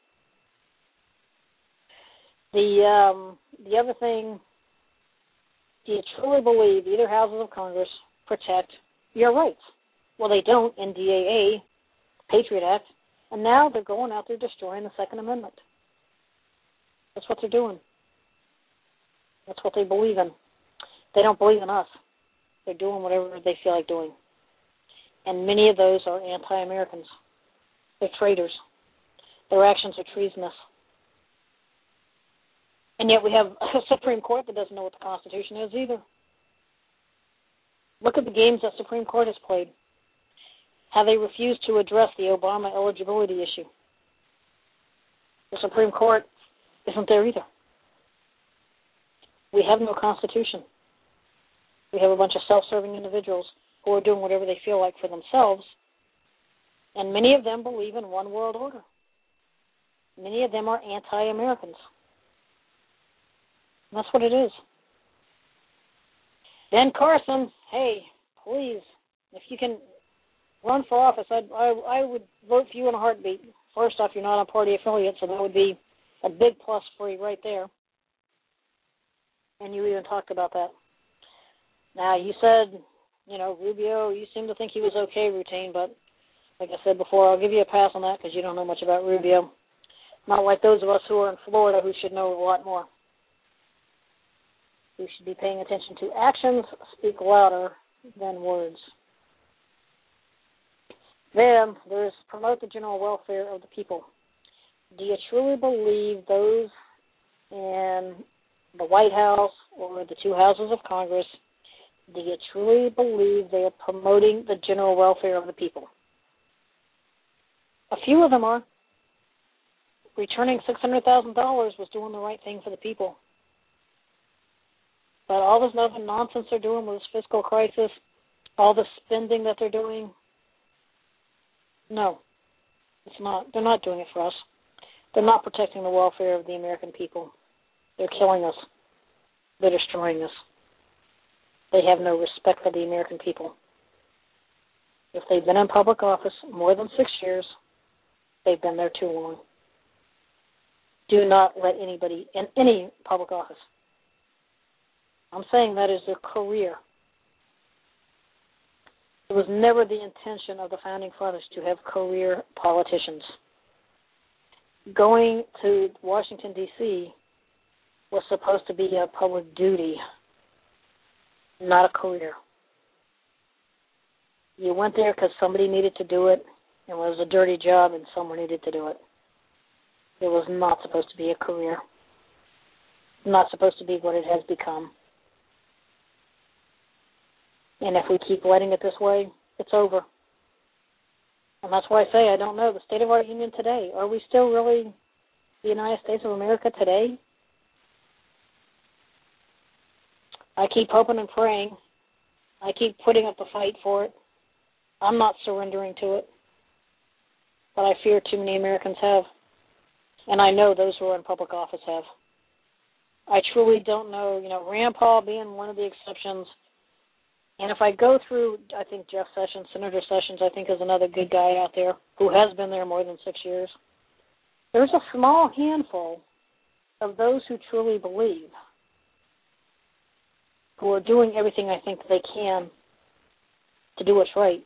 The um, the other thing, do you truly believe either houses of Congress protect your rights? Well, they don't in D A A, Patriot Act, and now they're going out there destroying the Second Amendment. That's what they're doing. That's what they believe in. They don't believe in us. They're doing whatever they feel like doing. And many of those are anti-Americans. They're traitors. Their actions are treasonous. And yet we have a Supreme Court that doesn't know what the Constitution is either. Look at the games that Supreme Court has played. How they refuse to address the Obama eligibility issue. The Supreme Court isn't there either. We have no Constitution. We have a bunch of self-serving individuals who are doing whatever they feel like for themselves, and many of them believe in one world order. Many of them are anti-Americans. And that's what it is. Ben Carson, hey, please, if you can run for office, I'd, I, I would vote for you in a heartbeat. First off, you're not a party affiliate, so that would be a big plus for you right there. And you even talked about that. Now, you said, you know, Rubio, you seem to think he was okay routine, but like I said before, I'll give you a pass on that because you don't know much about Rubio. Not like those of us who are in Florida who should know a lot more. We should be paying attention to actions speak louder than words. Then there's promote the general welfare of the people. Do you truly believe those in the White House or the two houses of Congress, do you truly believe they are promoting the general welfare of the people? A few of them are. Returning six hundred thousand dollars was doing the right thing for the people. But all this other nonsense they're doing with this fiscal crisis, all the spending that they're doing, no, it's not. They're not doing it for us. They're not protecting the welfare of the American people. They're killing us. They're destroying us. They have no respect for the American people. If they've been in public office more than six years, they've been there too long. Do not let anybody in any public office. I'm saying that is their career. It was never the intention of the Founding Fathers to have career politicians. Going to Washington, D C was supposed to be a public duty, not a career. You went there because somebody needed to do it. It was a dirty job and someone needed to do it. It was not supposed to be a career. Not supposed to be what it has become. And if we keep letting it this way, It's over. And that's why I say I don't know. The state of our union today, are we still really the United States of America today? I keep hoping and praying. I keep putting up the fight for it. I'm not surrendering to it. But I fear too many Americans have. And I know those who are in public office have. I truly don't know, you know, Rand Paul being one of the exceptions. And if I go through, I think Jeff Sessions, Senator Sessions, I think is another good guy out there who has been there more than six years. There's a small handful of those who truly believe, who are doing everything I think they can to do what's right.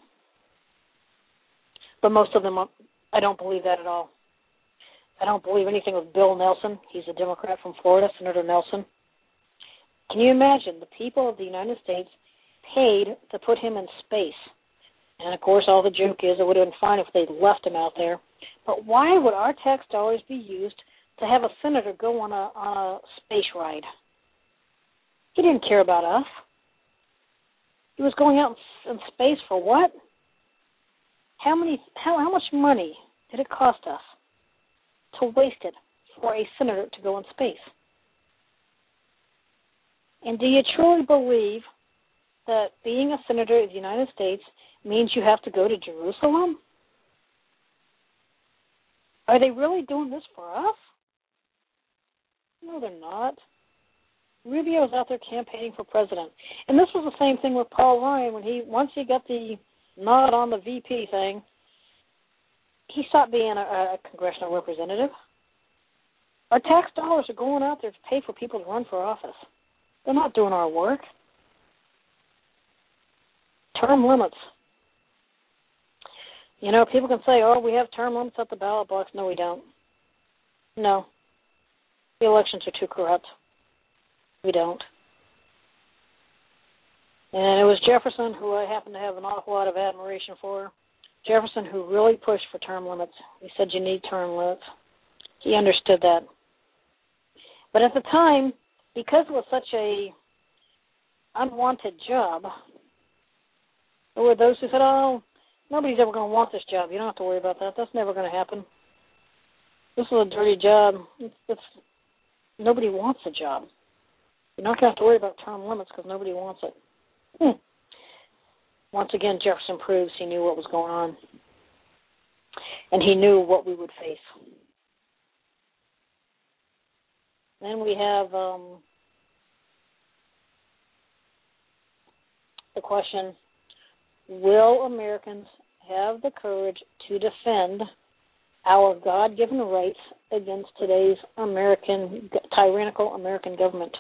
But most of them, I don't believe that at all. I don't believe anything with Bill Nelson. He's a Democrat from Florida, Senator Nelson. Can you imagine the people of the United States paid to put him in space? And, of course, all the joke is it would have been fine if they'd left him out there. But why would our tax dollars be used to have a senator go on a, on a space ride? He didn't care about us. He was going out in, in space for what? How many? How, how much money did it cost us to waste it for a senator to go in space? And do you truly believe that being a senator of the United States means you have to go to Jerusalem? Are they really doing this for us? No, they're not. Rubio's out there campaigning for president. And this was the same thing with Paul Ryan when he, once he got the nod on the V P thing, he stopped being a, a congressional representative. Our tax dollars are going out there to pay for people to run for office. They're not doing our work. Term limits. You know, people can say, oh, we have term limits at the ballot box. No, we don't. No. The elections are too corrupt. We don't. And it was Jefferson, who I happen to have an awful lot of admiration for, Jefferson, who really pushed for term limits. He said you need term limits. He understood that. But at the time, because it was such a unwanted job, there were those who said, oh, nobody's ever going to want this job. You don't have to worry about that. That's never going to happen. This is a dirty job. It's, it's, nobody wants the job. You're not going to have to worry about term limits because nobody wants it. Hmm. Once again, Jefferson proves he knew what was going on. And he knew what we would face. Then we have um, the question, will Americans have the courage to defend our God-given rights against today's American, tyrannical American government?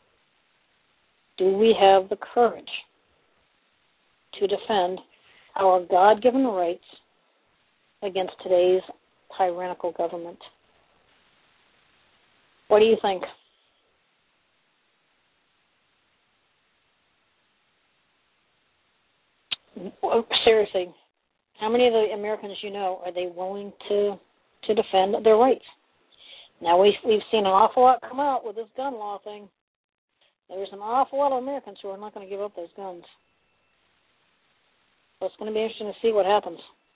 Do we have the courage to defend our God-given rights against today's tyrannical government? What do you think? Seriously, how many of the Americans you know are they willing to to defend their rights? Now, we've, we've seen an awful lot come out with this gun law thing. There's an awful lot of Americans who are not going to give up those guns. So it's going to be interesting to see what happens.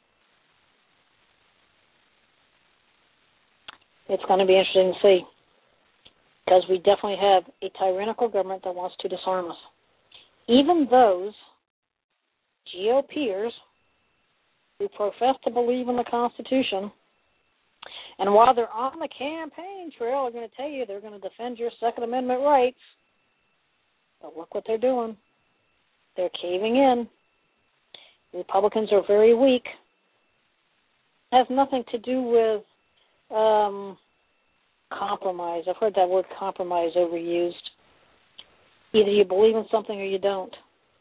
It's going to be interesting to see, because we definitely have a tyrannical government that wants to disarm us. Even those GOPers who profess to believe in the Constitution, and while they're on the campaign trail, are going to tell you they're going to defend your Second Amendment rights. But look what they're doing. They're caving in. Republicans are very weak. It has nothing to do with um, compromise. I've heard that word compromise overused. Either you believe in something or you don't.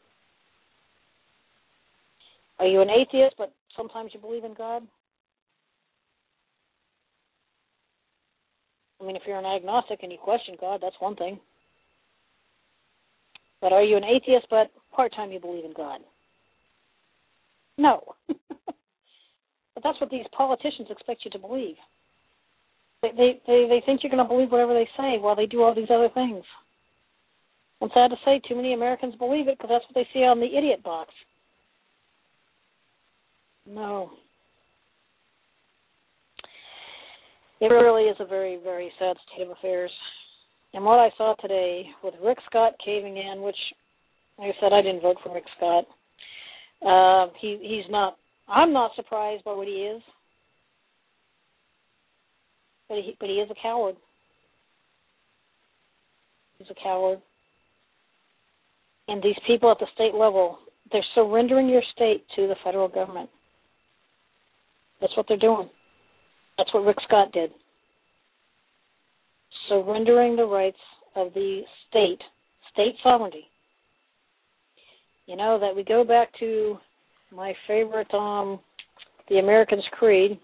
Are you an atheist, but sometimes you believe in God? I mean, if you're an agnostic and you question God, that's one thing. But are you an atheist, but part-time you believe in God? No. But that's what these politicians expect you to believe. They, they, they, they think you're going to believe whatever they say while they do all these other things. I'm sad to say too many Americans believe it because that's what they see on the idiot box. No. It really is a very, very sad state of affairs. And what I saw today with Rick Scott caving in, which, like I said, I didn't vote for Rick Scott. Uh, he he's not. I'm not surprised by what he is, but he but he is a coward. He's a coward. And these people at the state level, they're surrendering your state to the federal government. That's what they're doing. That's what Rick Scott did. Surrendering the rights of the state, state sovereignty. You know, that we go back to my favorite, um, the Americans' Creed.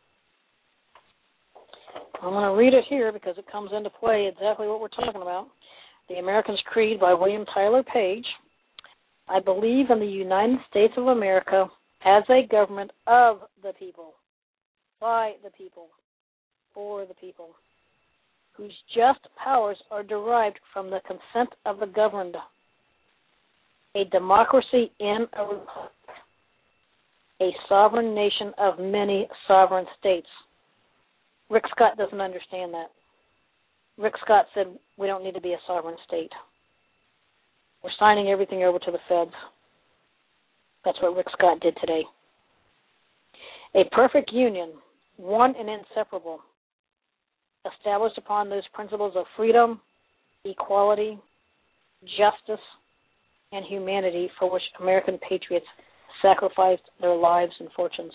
I'm going to read it here because it comes into play exactly what we're talking about. The Americans' Creed by William Tyler Page. I believe in the United States of America as a government of the people, by the people, for the people, whose just powers are derived from the consent of the governed, a democracy in a republic, a sovereign nation of many sovereign states. Rick Scott doesn't understand that. Rick Scott said we don't need to be a sovereign state. We're signing everything over to the feds. That's what Rick Scott did today. A perfect union, one and inseparable, established upon those principles of freedom, equality, justice, and humanity for which American patriots sacrificed their lives and fortunes.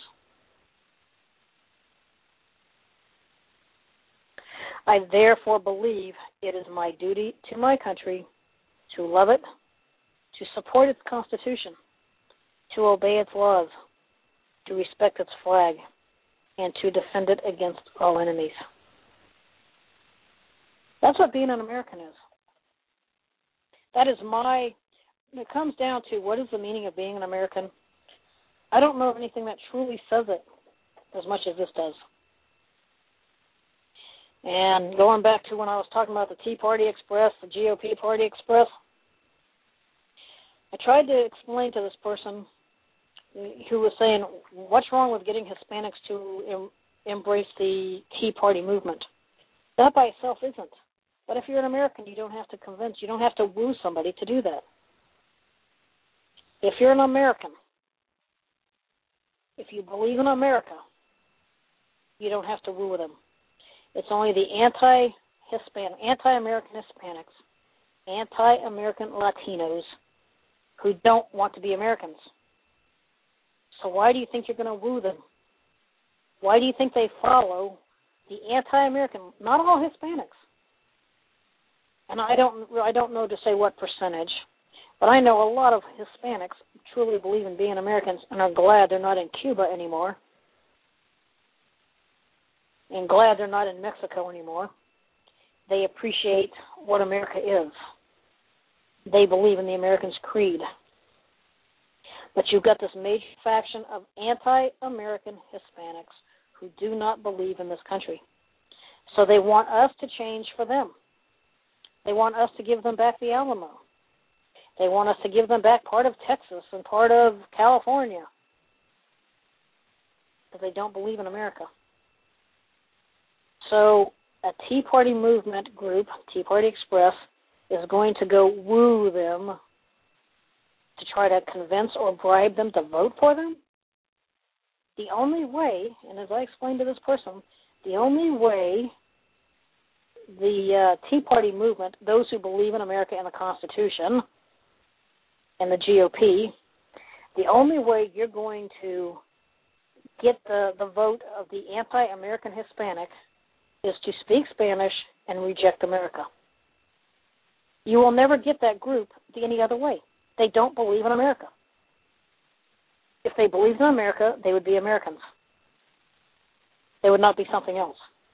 I therefore believe it is my duty to my country to love it, to support its Constitution, to obey its laws, to respect its flag, and to defend it against all enemies. That's what being an American is. That is my, when it comes down to what is the meaning of being an American, I don't know of anything that truly says it as much as this does. And going back to when I was talking about the Tea Party Express, the G O P Party Express, I tried to explain to this person who was saying, what's wrong with getting Hispanics to em- embrace the Tea Party movement? That by itself isn't. But if you're an American, you don't have to convince, you don't have to woo somebody to do that. If you're an American, if you believe in America, you don't have to woo them. It's only the anti-Hispanic, anti-American Hispanics, anti-American Latinos who don't want to be Americans. So why do you think you're going to woo them? Why do you think they follow the anti-American, not all Hispanics? And I don't, I don't know to say what percentage, but I know a lot of Hispanics truly believe in being Americans and are glad they're not in Cuba anymore, and glad they're not in Mexico anymore. They appreciate what America is. They believe in the Americans' creed. But you've got this major faction of anti-American Hispanics who do not believe in this country. So they want us to change for them. They want us to give them back the Alamo. They want us to give them back part of Texas and part of California. But they don't believe in America. So a Tea Party movement group, Tea Party Express, is going to go woo them to try to convince or bribe them to vote for them? The only way, and as I explained to this person, the only way the uh, Tea Party movement, those who believe in America and the Constitution and the G O P, the only way you're going to get the, the vote of the anti-American Hispanic is to speak Spanish and reject America. You will never get that group any other way. They don't believe in America. If they believed in America, they would be Americans. They would not be something else.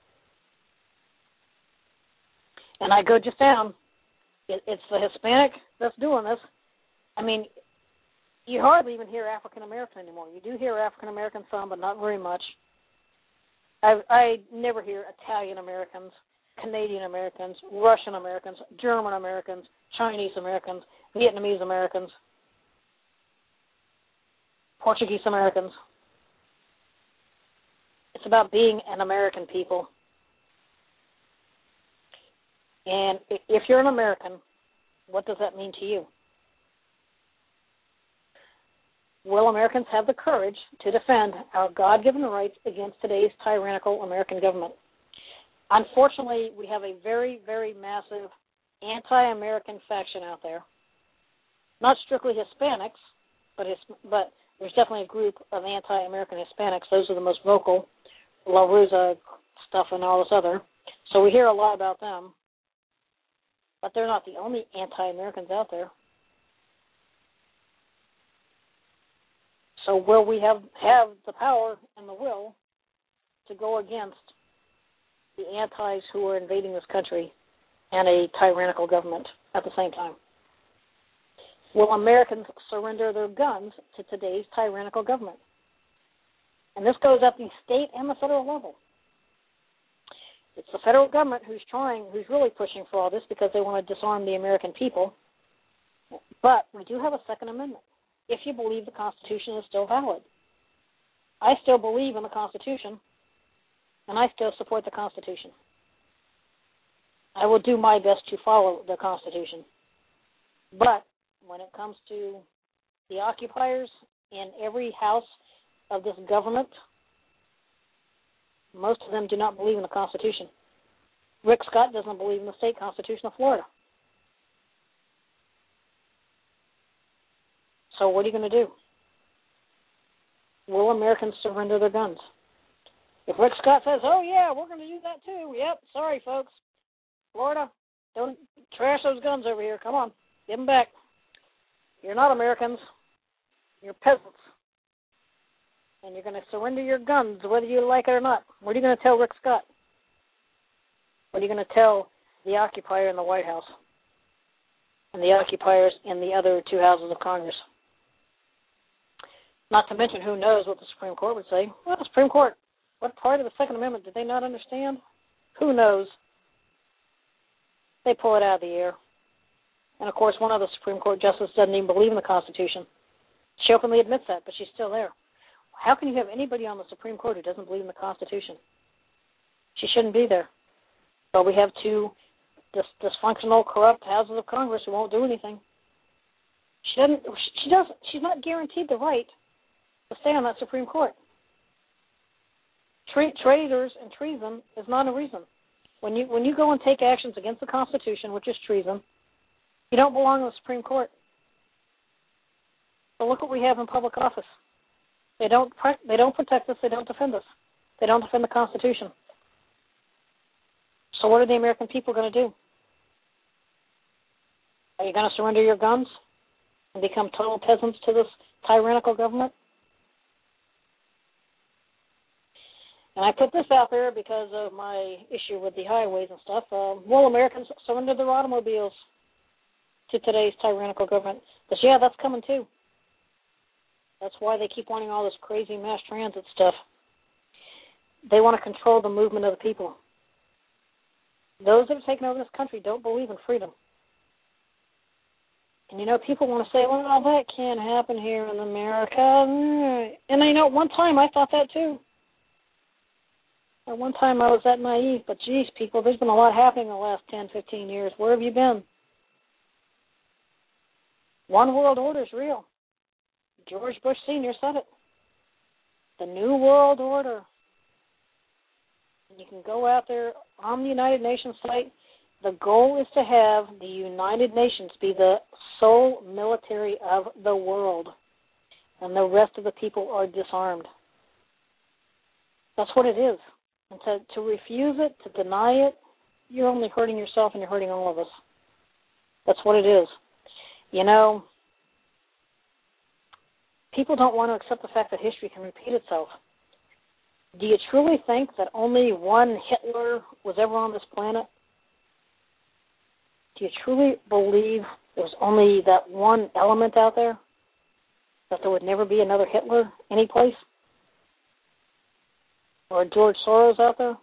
And I go just down. It, it's the Hispanic that's doing this. I mean, you hardly even hear African American anymore. You do hear African American some, but not very much. I, I never hear Italian Americans, Canadian Americans, Russian Americans, German Americans, Chinese Americans, Vietnamese Americans, Portuguese Americans. It's about being an American people. And if you're an American, what does that mean to you? Will Americans have the courage to defend our God-given rights against today's tyrannical American government? Unfortunately, we have a very, very massive anti-American faction out there. Not strictly Hispanics, but his, but there's definitely a group of anti-American Hispanics. Those are the most vocal, La Rusa stuff and all this other. So we hear a lot about them. But they're not the only anti-Americans out there. So will we have, have the power and the will to go against the antis who are invading this country and a tyrannical government at the same time? Will Americans surrender their guns to today's tyrannical government? And this goes at the state and the federal level. It's the federal government who's trying, who's really pushing for all this because they want to disarm the American people. But we do have a Second Amendment, if you believe the Constitution is still valid. I still believe in the Constitution, and I still support the Constitution. I will do my best to follow the Constitution. But when it comes to the occupiers in every house of this government, most of them do not believe in the Constitution. Rick Scott doesn't believe in the state constitution of Florida. So what are you going to do? Will Americans surrender their guns? If Rick Scott says, oh, yeah, we're going to do that too, yep, sorry, folks. Florida, don't trash those guns over here. Come on, give them back. You're not Americans. You're peasants. And you're going to surrender your guns whether you like it or not. What are you going to tell Rick Scott? What are you going to tell the occupier in the White House and the occupiers in the other two houses of Congress? Not to mention, who knows what the Supreme Court would say. Well, the Supreme Court, what part of the Second Amendment did they not understand? Who knows? They pull it out of the air. And, of course, one of the Supreme Court justices doesn't even believe in the Constitution. She openly admits that, but she's still there. How can you have anybody on the Supreme Court who doesn't believe in the Constitution? She shouldn't be there. But we have two dis- dysfunctional, corrupt houses of Congress who won't do anything. She doesn't. She does. She's not guaranteed the right to stay on that Supreme Court. Tra- traitors and treason is not a reason. When you when you go and take actions against the Constitution, which is treason, you don't belong in the Supreme Court. So look what we have in public office. They don't they don't protect us. They don't defend us. They don't defend the Constitution. So what are the American people going to do? Are you going to surrender your guns and become total peasants to this tyrannical government? And I put this out there because of my issue with the highways and stuff. Uh, will Americans surrender their automobiles to today's tyrannical government? Because, yeah, that's coming too. That's why they keep wanting all this crazy mass transit stuff. They want to control the movement of the people. Those that have taken over this country don't believe in freedom. And, you know, people want to say, well, that can't happen here in America. And, you know, at one time I thought that too. At one time I was that naive. But, geez, people, there's been a lot happening in the last ten, fifteen years. Where have you been? One world order is real. George Bush Senior said it. The New World Order. And you can go out there on the United Nations site. The goal is to have the United Nations be the sole military of the world, and the rest of the people are disarmed. That's what it is. And to, to refuse it, to deny it, you're only hurting yourself and you're hurting all of us. That's what it is. You know, people don't want to accept the fact that history can repeat itself. Do you truly think that only one Hitler was ever on this planet? Do you truly believe there's only that one element out there? That there would never be another Hitler anyplace? Or a George Soros out there?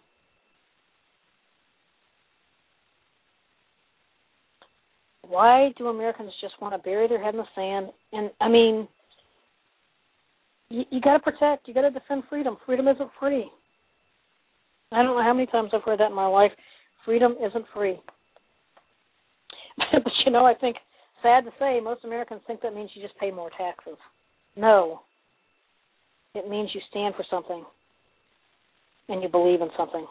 Why do Americans just want to bury their head in the sand? And, I mean, you, you got to protect, you got to defend freedom. Freedom isn't free. I don't know how many times I've heard that in my life. Freedom isn't free. But, you know, I think, sad to say, most Americans think that means you just pay more taxes. No. It means you stand for something and you believe in something.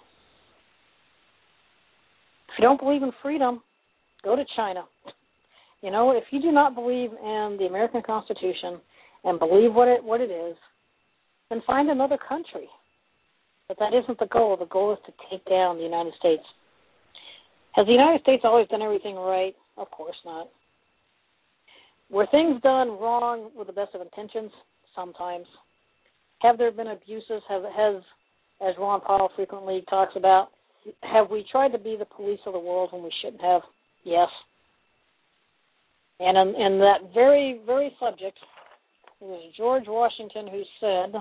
If you don't believe in freedom, go to China. You know, if you do not believe in the American Constitution and believe what it what it is, then find another country. But that isn't the goal. The goal is to take down the United States. Has the United States always done everything right? Of course not. Were things done wrong with the best of intentions? Sometimes. Have there been abuses? Have, has, as Ron Paul frequently talks about, have we tried to be the police of the world when we shouldn't have? Yes. And in, in that very, very subject, it was George Washington who said,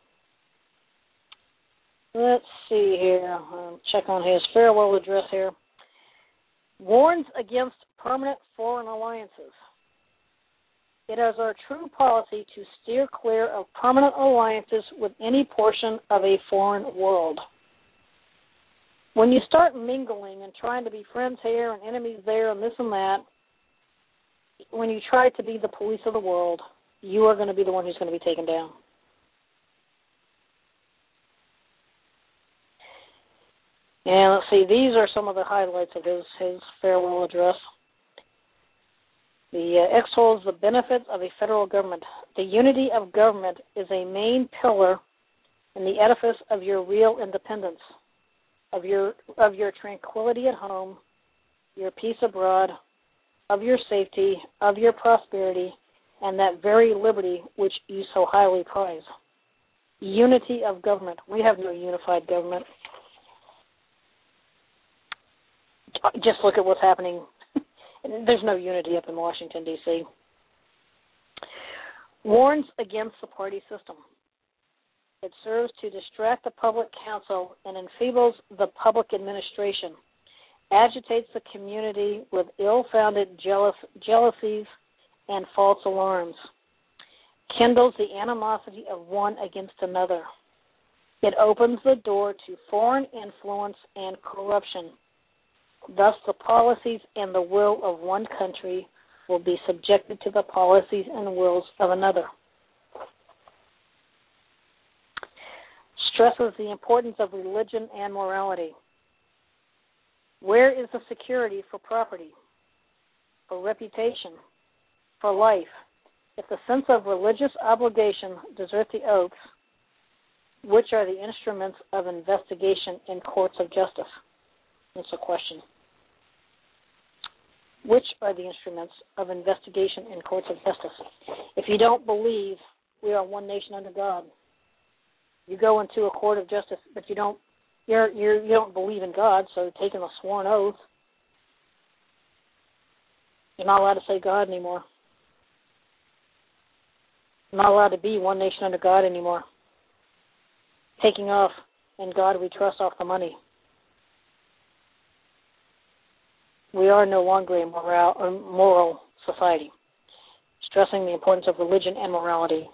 let's see here, I'll check on his farewell address here, warns against permanent foreign alliances. It is our true policy to steer clear of permanent alliances with any portion of a foreign world. When you start mingling and trying to be friends here and enemies there and this and that, when you try to be the police of the world, you are going to be the one who's going to be taken down. And let's see, these are some of the highlights of his, his farewell address. The uh, extols the benefits of a federal government. The unity of government is a main pillar in the edifice of your real independence, of your of your tranquility at home, your peace abroad, of your safety, of your prosperity, and that very liberty which you so highly prize. Unity of government. We have no unified government. Just look at what's happening. There's no unity up in Washington, D C Warns against the party system. It serves to distract the public council and enfeebles the public administration, agitates the community with ill-founded jealous, jealousies and false alarms, kindles the animosity of one against another. It opens the door to foreign influence and corruption. Thus, the policies and the will of one country will be subjected to the policies and wills of another. Stresses the importance of religion and morality. Where is the security for property, for reputation, for life, if the sense of religious obligation desert the oaths, which are the instruments of investigation in courts of justice? That's a question. Which are the instruments of investigation in courts of justice? If you don't believe we are one nation under God, you go into a court of justice, but you don't you're, you're, you don't believe in God, so taking a sworn oath, you're not allowed to say God anymore. You're not allowed to be one nation under God anymore. Taking off, in God we trust, off the money. We are no longer a moral, a moral society, stressing the importance of religion and morality.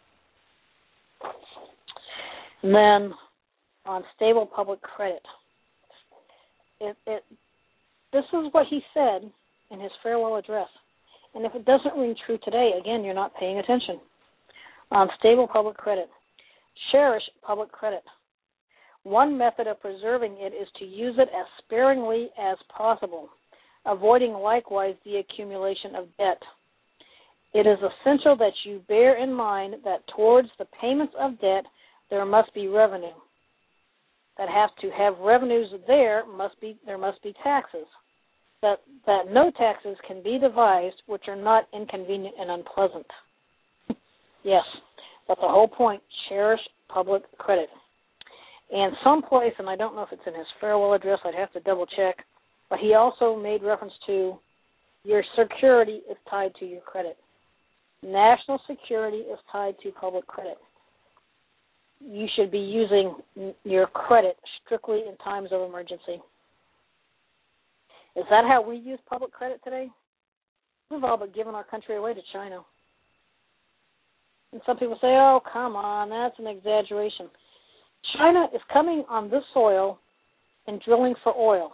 And then on stable public credit. It, it, this is what he said in his farewell address. And if it doesn't ring true today, again, you're not paying attention. On stable public credit. Cherish public credit. One method of preserving it is to use it as sparingly as possible, avoiding likewise the accumulation of debt. It is essential that you bear in mind that towards the payments of debt there must be revenue. That have to have revenues there must be there must be taxes. That that no taxes can be devised which are not inconvenient and unpleasant. Yes, that's the whole point. Cherish public credit. And someplace, and I don't know if it's in his farewell address, I'd have to double check, but he also made reference to your security is tied to your credit. National security is tied to public credit. You should be using your credit strictly in times of emergency. Is that how we use public credit today? We've all but given our country away to China. And some people say, oh, come on, that's an exaggeration. China is coming on this soil and drilling for oil.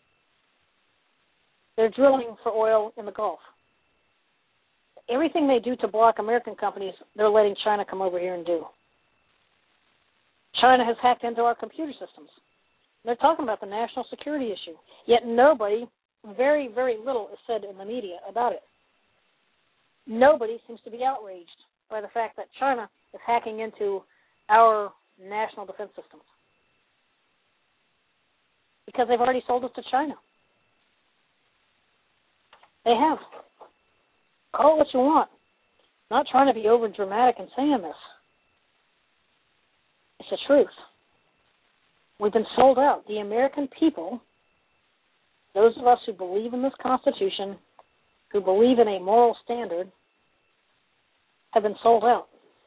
They're drilling for oil in the Gulf. Everything they do to block American companies, they're letting China come over here and do. China has hacked into our computer systems. They're talking about the national security issue. Yet nobody, very, very little is said in the media about it. Nobody seems to be outraged by the fact that China is hacking into our national defense systems. Because they've already sold us to China. They have. Call it what you want. I'm not trying to be over dramatic in saying this. It's the truth. We've been sold out. The American people, those of us who believe in this Constitution, who believe in a moral standard, have been sold out.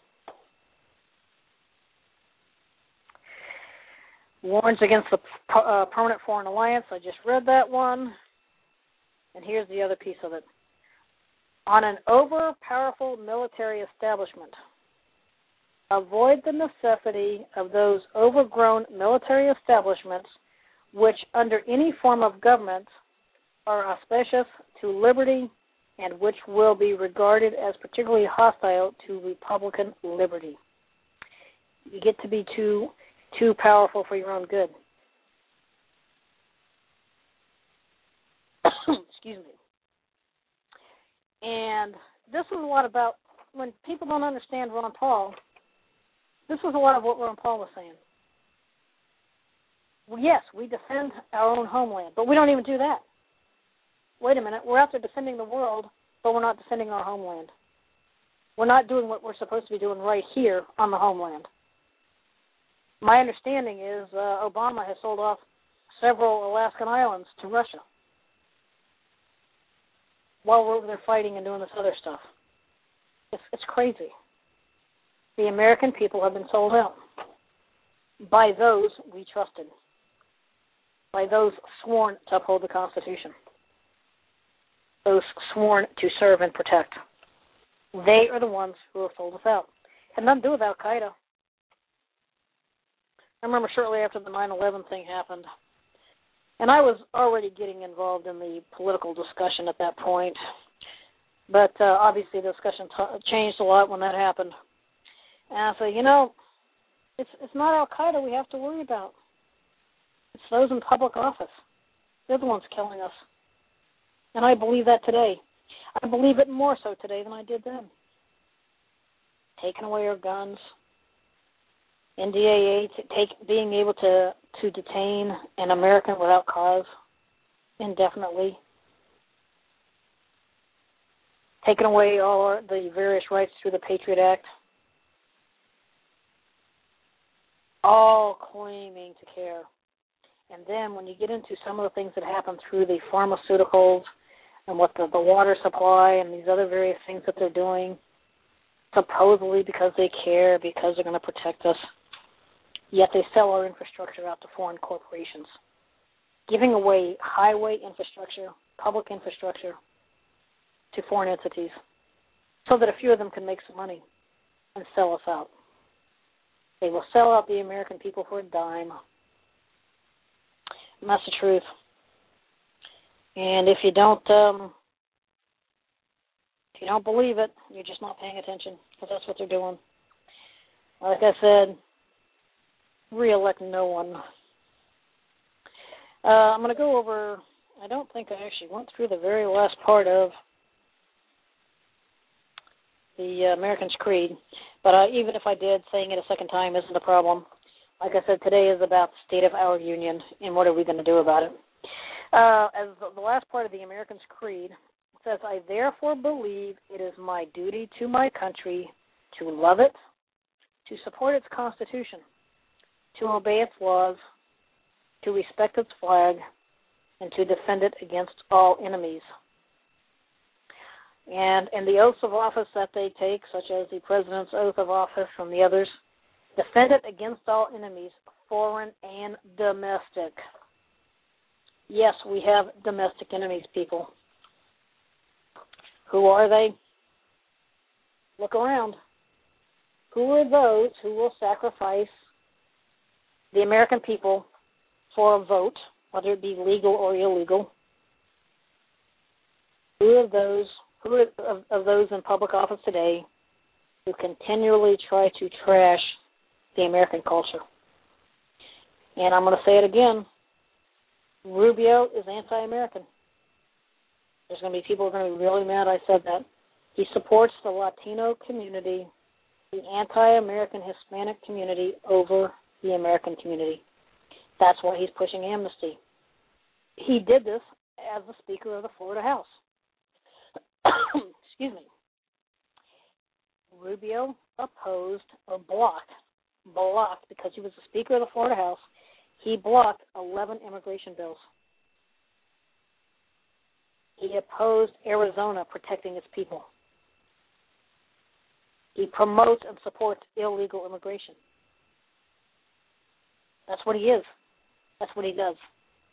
Warns against the uh, permanent foreign alliance. I just read that one. And here's the other piece of it. On an over-powerful military establishment, avoid the necessity of those overgrown military establishments which, under any form of government, are auspicious to liberty and which will be regarded as particularly hostile to Republican liberty. You get to be too too powerful for your own good. Excuse me. And this is a lot about, when people don't understand Ron Paul, this is a lot of what Ron Paul was saying. Well, yes, we defend our own homeland, but we don't even do that. Wait a minute, we're out there defending the world, but we're not defending our homeland. We're not doing what we're supposed to be doing right here on the homeland. My understanding is uh, Obama has sold off several Alaskan islands to Russia while we're over there fighting and doing this other stuff. It's, it's crazy. The American people have been sold out by those we trusted, by those sworn to uphold the Constitution, those sworn to serve and protect. They are the ones who have sold us out. It had nothing to do with Al-Qaeda. I remember shortly after the nine eleven thing happened, and I was already getting involved in the political discussion at that point, but uh, obviously the discussion t- changed a lot when that happened. And I said, you know, it's it's not Al-Qaeda we have to worry about. It's those in public office. They're the ones killing us. And I believe that today. I believe it more so today than I did then. Taking away our guns, N D A A to take, being able to, to detain an American without cause indefinitely, taking away all our, the various rights through the Patriot Act, all claiming to care. And then when you get into some of the things that happen through the pharmaceuticals and what the, the water supply and these other various things that they're doing, supposedly because they care, because they're going to protect us, yet they sell our infrastructure out to foreign corporations, giving away highway infrastructure, public infrastructure, to foreign entities so that a few of them can make some money and sell us out. They will sell out the American people for a dime. And that's the truth. And if you don't, um, if you don't believe it, you're just not paying attention, because that's what they're doing. Like I said, re-elect no one. Uh, I'm going to go over, I don't think I actually went through the very last part of the uh, American's Creed, but uh, even if I did, saying it a second time isn't a problem. Like I said, today is about the state of our union and what are we going to do about it. Uh, as the last part of the American's Creed says, I therefore believe it is my duty to my country to love it, to support its Constitution, to obey its laws, to respect its flag, and to defend it against all enemies. And in the oaths of office that they take, such as the President's oath of office and the others, defend it against all enemies, foreign and domestic. Yes, we have domestic enemies, people. Who are they? Look around. Who are those who will sacrifice the American people for a vote, whether it be legal or illegal. Who of those who of, of those in public office today who continually try to trash the American culture? And I'm going to say it again. Rubio is anti-American. There's going to be people who are going to be really mad I said that. He supports the Latino community, the anti-American Hispanic community over the American community. That's why he's pushing amnesty. He did this as the Speaker of the Florida House. Excuse me. Rubio opposed or blocked, blocked, because he was the Speaker of the Florida House, he blocked eleven immigration bills. He opposed Arizona protecting its people. He promotes and supports illegal immigration. That's what he is. That's what he does.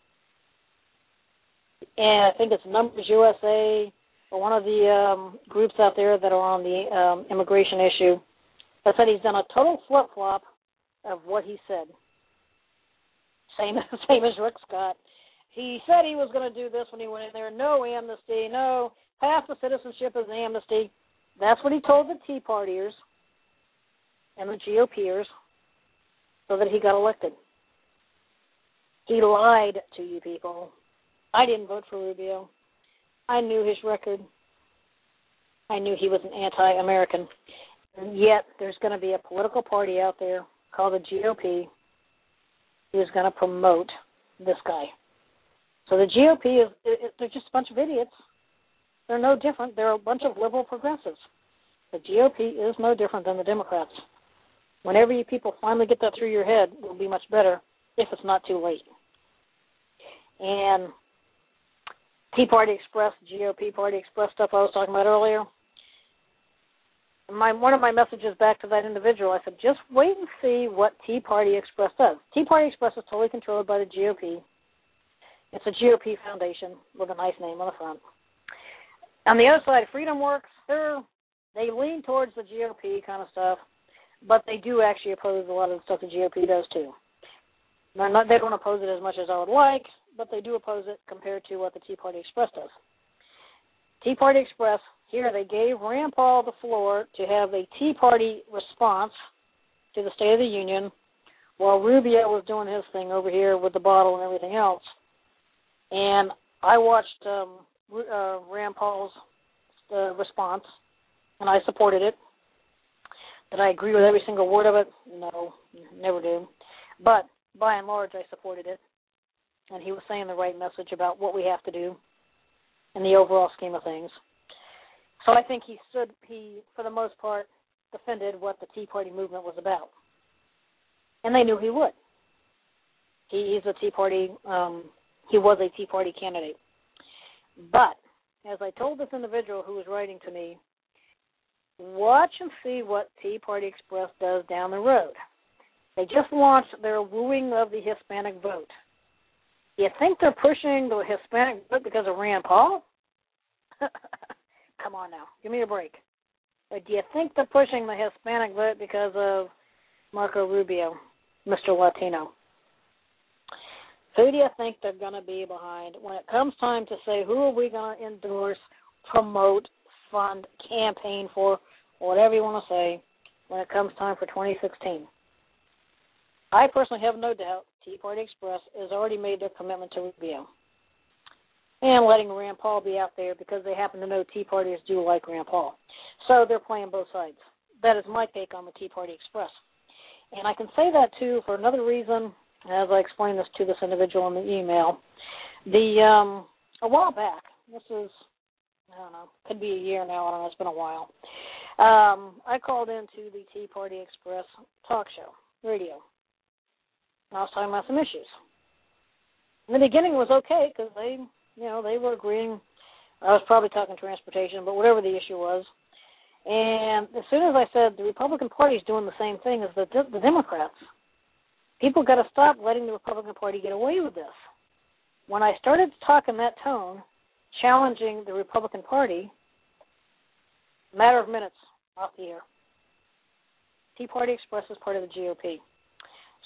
And I think it's Numbers U S A or one of the um, groups out there that are on the um, immigration issue that said he's done a total flip-flop of what he said. Same, same as Rick Scott. He said he was going to do this when he went in there. No amnesty. No, half the citizenship is amnesty. That's what he told the Tea Partiers and the G O Pers so that he got elected. He lied to you people. I didn't vote for Rubio. I knew his record. I knew he was an anti-American. And yet there's going to be a political party out there called the G O P who is going to promote this guy. So the G O P, is it, it, they're just a bunch of idiots. They're no different. They're a bunch of liberal progressives. The G O P is no different than the Democrats. Whenever you people finally get that through your head, it will be much better if it's not too late. And Tea Party Express, G O P Party Express stuff I was talking about earlier, my one of my messages back to that individual, I said, just wait and see what Tea Party Express does. Tea Party Express is totally controlled by the G O P. It's a G O P foundation with a nice name on the front. On the other side, Freedom Works, they're, they lean towards the G O P kind of stuff, but they do actually oppose a lot of the stuff the G O P does too. They're not, they don't oppose it as much as I would like, but they do oppose it compared to what the Tea Party Express does. Tea Party Express, here they gave Rand Paul the floor to have a Tea Party response to the State of the Union while Rubio was doing his thing over here with the bottle and everything else. And I watched um, uh, Rand Paul's uh, response, and I supported it. Did I agree with every single word of it? No, never do. But by and large, I supported it. And he was saying the right message about what we have to do in the overall scheme of things. So I think he stood, he, for the most part, defended what the Tea Party movement was about. And they knew he would. He, he's a Tea Party, um, he was a Tea Party candidate. But, as I told this individual who was writing to me, watch and see what Tea Party Express does down the road. They just launched their wooing of the Hispanic vote. Do you think they're pushing the Hispanic vote because of Rand Paul? Come on now, give me a break. Or do you think they're pushing the Hispanic vote because of Marco Rubio, Mister Latino? Who do you think they're going to be behind when it comes time to say who are we going to endorse, promote, fund, campaign for, whatever you want to say, when it comes time for twenty sixteen? I personally have no doubt Tea Party Express has already made their commitment to Rubio and letting Rand Paul be out there because they happen to know Tea Partiers do like Rand Paul. So they're playing both sides. That is my take on the Tea Party Express. And I can say that, too, for another reason, as I explained this to this individual in the email. The um, a while back, this is, I don't know, could be a year now, I don't know, it's been a while, um, I called into the Tea Party Express talk show, radio. And I was talking about some issues. In the beginning, it was okay because they, you know, they were agreeing. I was probably talking transportation, but whatever the issue was. And as soon as I said the Republican Party is doing the same thing as the, the Democrats, people got to stop letting the Republican Party get away with this. When I started to talk in that tone, challenging the Republican Party, a matter of minutes off the air. Tea Party Express is part of the G O P.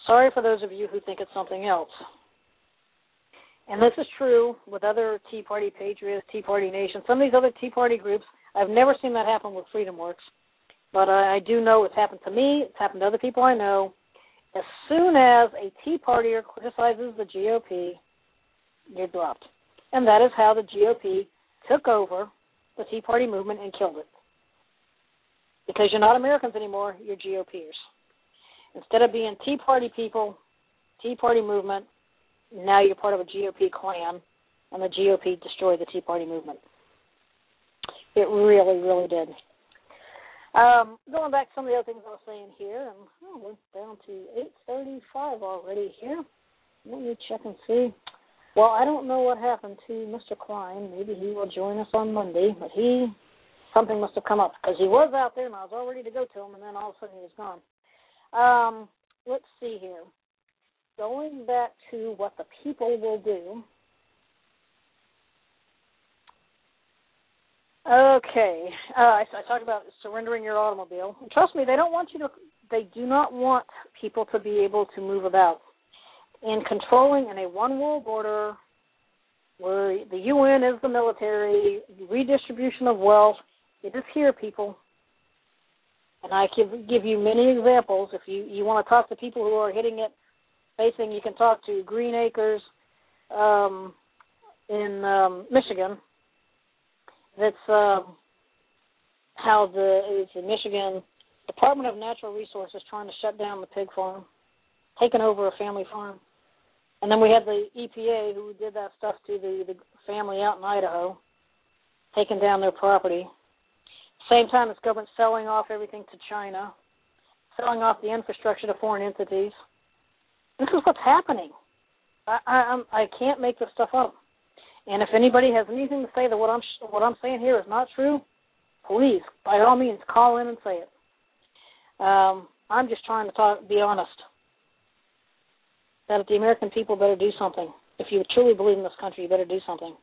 Sorry for those of you who think it's something else. And this is true with other Tea Party Patriots, Tea Party Nation, some of these other Tea Party groups. I've never seen that happen with Freedom Works, but I, I do know it's happened to me. It's happened to other people I know. As soon as a Tea Partier criticizes the G O P, you're dropped. And that is how the G O P took over the Tea Party movement and killed it. Because you're not Americans anymore, you're GOPers. Instead of being Tea Party people, Tea Party movement, now you're part of a G O P clan, and the G O P destroyed the Tea Party movement. It really, really did. Um, going back to some of the other things I was saying here, and oh, we're down to eight thirty-five already here. Let me check and see. Well, I don't know what happened to Mister Klein. Maybe he will join us on Monday, but he, something must have come up, because he was out there, and I was all ready to go to him, and then all of a sudden he was gone. Um, let's see here. Going back to what the people will do. Okay, uh, I, I talked about surrendering your automobile. And trust me, they don't want you to. They do not want people to be able to move about. In controlling in a one world order, where the U N is the military, redistribution of wealth, it is here, people. And I can give you many examples. If you, you want to talk to people who are hitting it, facing, you can talk to Green Acres um, in um, Michigan. That's uh, how the it's in Michigan Department of Natural Resources trying to shut down the pig farm, taking over a family farm. And then we had the E P A who did that stuff to the, the family out in Idaho, taking down their property. Same time, this government selling off everything to China, selling off the infrastructure to foreign entities. This is what's happening. I, I, I'm, I can't make this stuff up. And if anybody has anything to say that what I'm what I'm saying here is not true, please, by all means, call in and say it. Um, I'm just trying to talk, be honest. That the American people better do something. If you truly believe in this country, you better do something.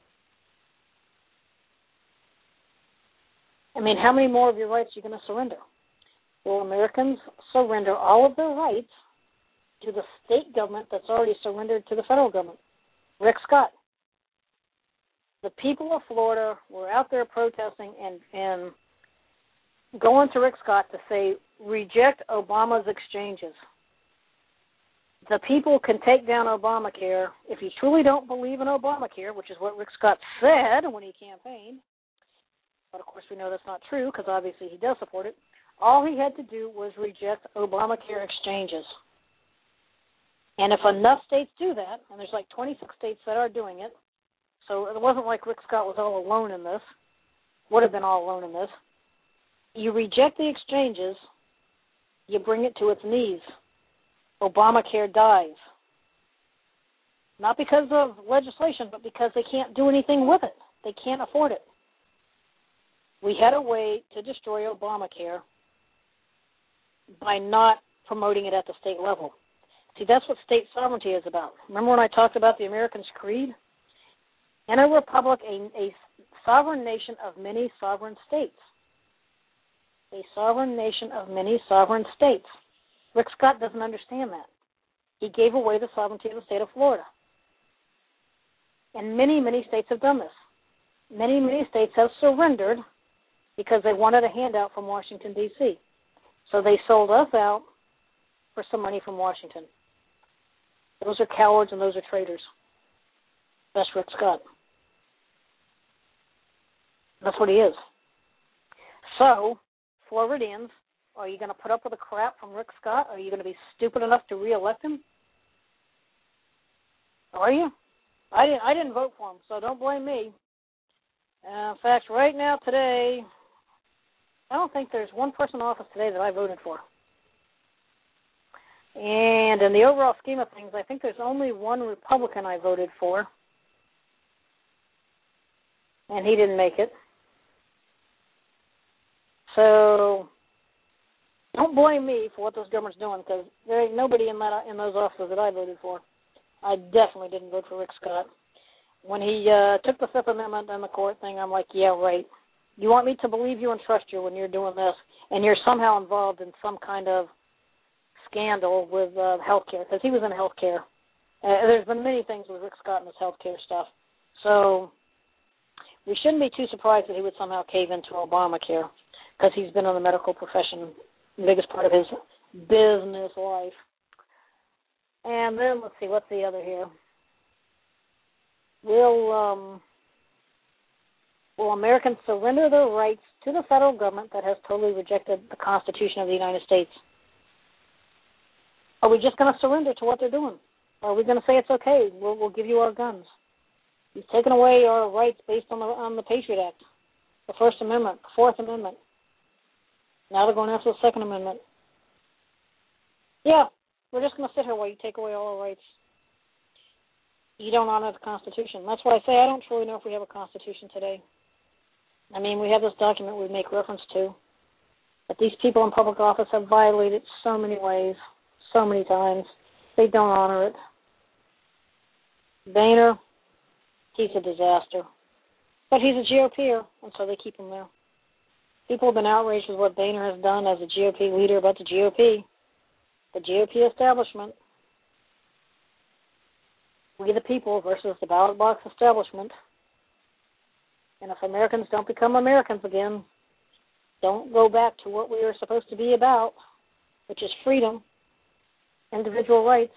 I mean, how many more of your rights are you going to surrender? Will Americans surrender all of their rights to the state government that's already surrendered to the federal government? Rick Scott. The people of Florida were out there protesting and, and going to Rick Scott to say, reject Obama's exchanges. The people can take down Obamacare. If you truly don't believe in Obamacare, which is what Rick Scott said when he campaigned, but of course we know that's not true because obviously he does support it, all he had to do was reject Obamacare exchanges. And if enough states do that, and there's like twenty-six states that are doing it, so it wasn't like Rick Scott was all alone in this, would have been all alone in this. You reject the exchanges, you bring it to its knees. Obamacare dies. Not because of legislation, but because they can't do anything with it. They can't afford it. We had a way to destroy Obamacare by not promoting it at the state level. See, that's what state sovereignty is about. Remember when I talked about the American Creed? In a republic, a, a sovereign nation of many sovereign states. A sovereign nation of many sovereign states. Rick Scott doesn't understand that. He gave away the sovereignty of the state of Florida. And many, many states have done this. Many, many states have surrendered because they wanted a handout from Washington, D C So they sold us out for some money from Washington. Those are cowards and those are traitors. That's Rick Scott. That's what he is. So, Floridians, are you going to put up with the crap from Rick Scott? Are you going to be stupid enough to reelect him? Are you? I didn't, I didn't vote for him, so don't blame me. Uh, in fact, right now, today, I don't think there's one person in office today that I voted for. And in the overall scheme of things, I think there's only one Republican I voted for, and he didn't make it. So don't blame me for what this government's doing, because there ain't nobody in that in those offices that I voted for. I definitely didn't vote for Rick Scott. When he uh, took the Fifth Amendment and the court thing, I'm like, yeah, right. You want me to believe you and trust you when you're doing this, and you're somehow involved in some kind of scandal with uh, healthcare, because he was in healthcare. Uh, there's been many things with Rick Scott and his healthcare stuff. So we shouldn't be too surprised that he would somehow cave into Obamacare, because he's been in the medical profession the biggest part of his business life. And then, let's see, what's the other here? Will, um, will Americans surrender their rights to the federal government that has totally rejected the Constitution of the United States? Are we just going to surrender to what they're doing? Or are we going to say it's okay, we'll, we'll give you our guns? He's taken away our rights based on the, on the Patriot Act, the First Amendment, the Fourth Amendment. Now they're going after the Second Amendment. Yeah, we're just going to sit here while you take away all our rights. You don't honor the Constitution. That's why I say I don't truly know if we have a Constitution today. I mean, we have this document we make reference to, but these people in public office have violated so many ways, so many times. They don't honor it. Boehner, he's a disaster. But he's a G O P-er, and so they keep him there. People have been outraged with what Boehner has done as a G O P leader about the G O P. The G O P establishment. We the people versus the ballot box establishment. And if Americans don't become Americans again, don't go back to what we are supposed to be about, which is freedom, individual rights,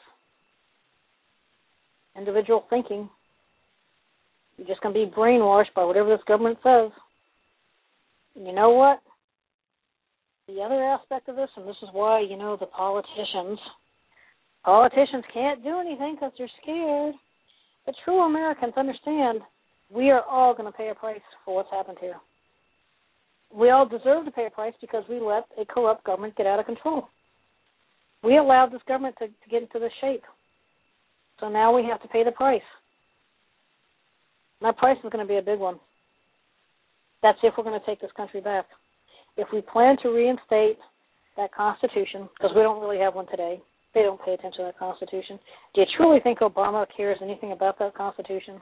individual thinking, you're just going to be brainwashed by whatever this government says. And you know what? The other aspect of this, and this is why, you know, the politicians, politicians can't do anything because they're scared. But true Americans understand we are all going to pay a price for what's happened here. We all deserve to pay a price because we let a corrupt government get out of control. We allowed this government to, to get into this shape. So now we have to pay the price. And that price is going to be a big one. That's if we're going to take this country back. If we plan to reinstate that Constitution, because we don't really have one today, they don't pay attention to that Constitution. Do you truly think Obama cares anything about that Constitution?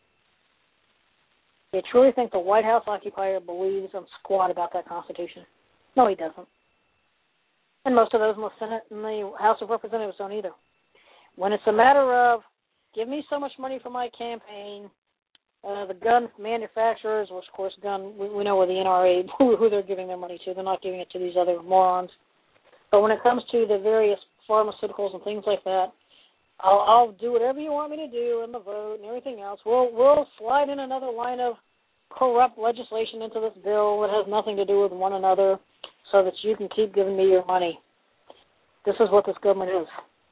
Do you truly think the White House occupier believes and squat about that Constitution? No, he doesn't. And most of those in the Senate and the House of Representatives don't either. When it's a matter of, give me so much money for my campaign, uh, the gun manufacturers, which of course gun, we, we know where the N R A, who, who they're giving their money to. They're not giving it to these other morons. But when it comes to the various pharmaceuticals and things like that, I'll, I'll do whatever you want me to do in the vote and everything else. We'll, we'll slide in another line of corrupt legislation into this bill that has nothing to do with one another so that you can keep giving me your money. This is what this government is.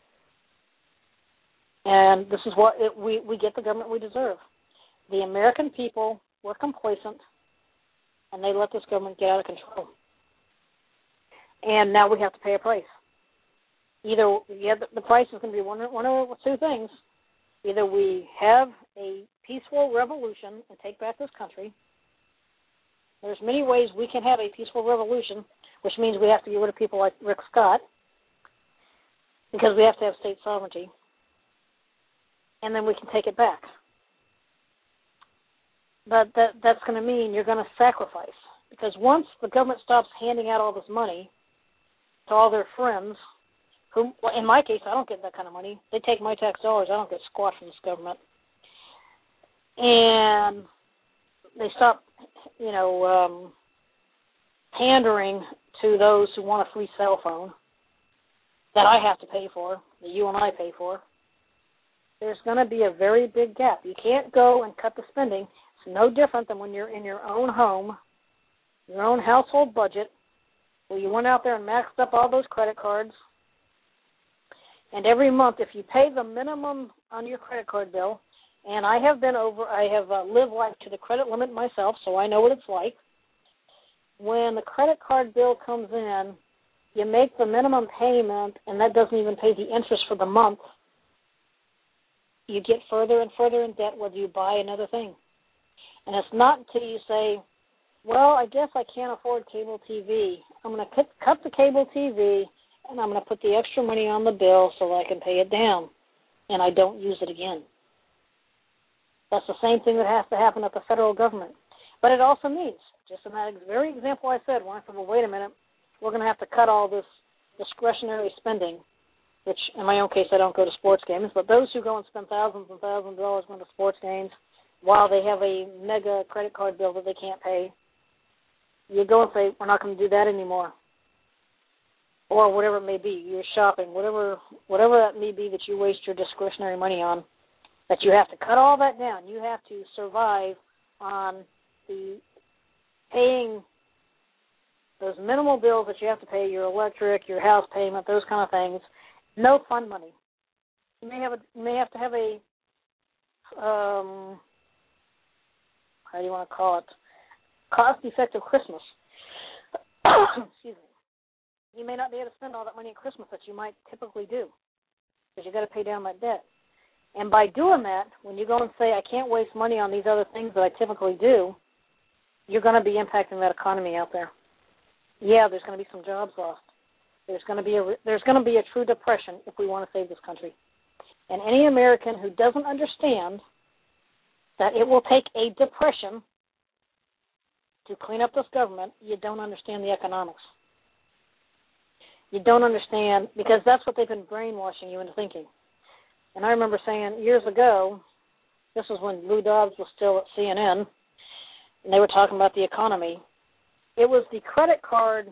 And this is what it, we, we get the government we deserve. The American people were complacent, and they let this government get out of control. And now we have to pay a price. Either yeah, the, the price is going to be one, one of two things. Either we have a peaceful revolution and take back this country. There's many ways we can have a peaceful revolution, which means we have to get rid of people like Rick Scott, because we have to have state sovereignty. And then we can take it back. But that, that's going to mean you're going to sacrifice. Because once the government stops handing out all this money to all their friends, who, well, in my case, I don't get that kind of money. They take my tax dollars. I don't get squat from this government. And they stop, you know, um, pandering to those who want a free cell phone that I have to pay for, that you and I pay for. There's going to be a very big gap. You can't go and cut the spending. It's no different than when you're in your own home, your own household budget, where you went out there and maxed up all those credit cards. And every month, if you pay the minimum on your credit card bill, and I have been over, I have uh, lived life to the credit limit myself, so I know what it's like. When the credit card bill comes in, you make the minimum payment, and that doesn't even pay the interest for the month. You get further and further in debt whether you buy another thing. And it's not until you say, well, I guess I can't afford cable T V. I'm going to cut, cut the cable T V, and I'm going to put the extra money on the bill so that I can pay it down, and I don't use it again. That's the same thing that has to happen at the federal government. But it also means, just in that very example I said, when I said, well, wait a minute, we're going to have to cut all this discretionary spending which in my own case I don't go to sports games, but those who go and spend thousands and thousands of dollars going to sports games while they have a mega credit card bill that they can't pay, you go and say, we're not going to do that anymore. Or whatever it may be, you're shopping, whatever whatever that may be that you waste your discretionary money on, that you have to cut all that down. You have to survive on the paying those minimal bills that you have to pay, your electric, your house payment, those kind of things. No fun money. You may have a, you may have to have a um, how do you want to call it? Cost-effective Christmas. Excuse me. You may not be able to spend all that money at Christmas that you might typically do because you've got to pay down that debt. And by doing that, when you go and say, I can't waste money on these other things that I typically do, you're going to be impacting that economy out there. Yeah, there's going to be some jobs lost. There's going to be a there's going to be a true depression if we want to save this country. And any American who doesn't understand that it will take a depression to clean up this government, you don't understand the economics. You don't understand, because that's what they've been brainwashing you into thinking. And I remember saying years ago, this was when Lou Dobbs was still at C N N, and they were talking about the economy. It was the credit card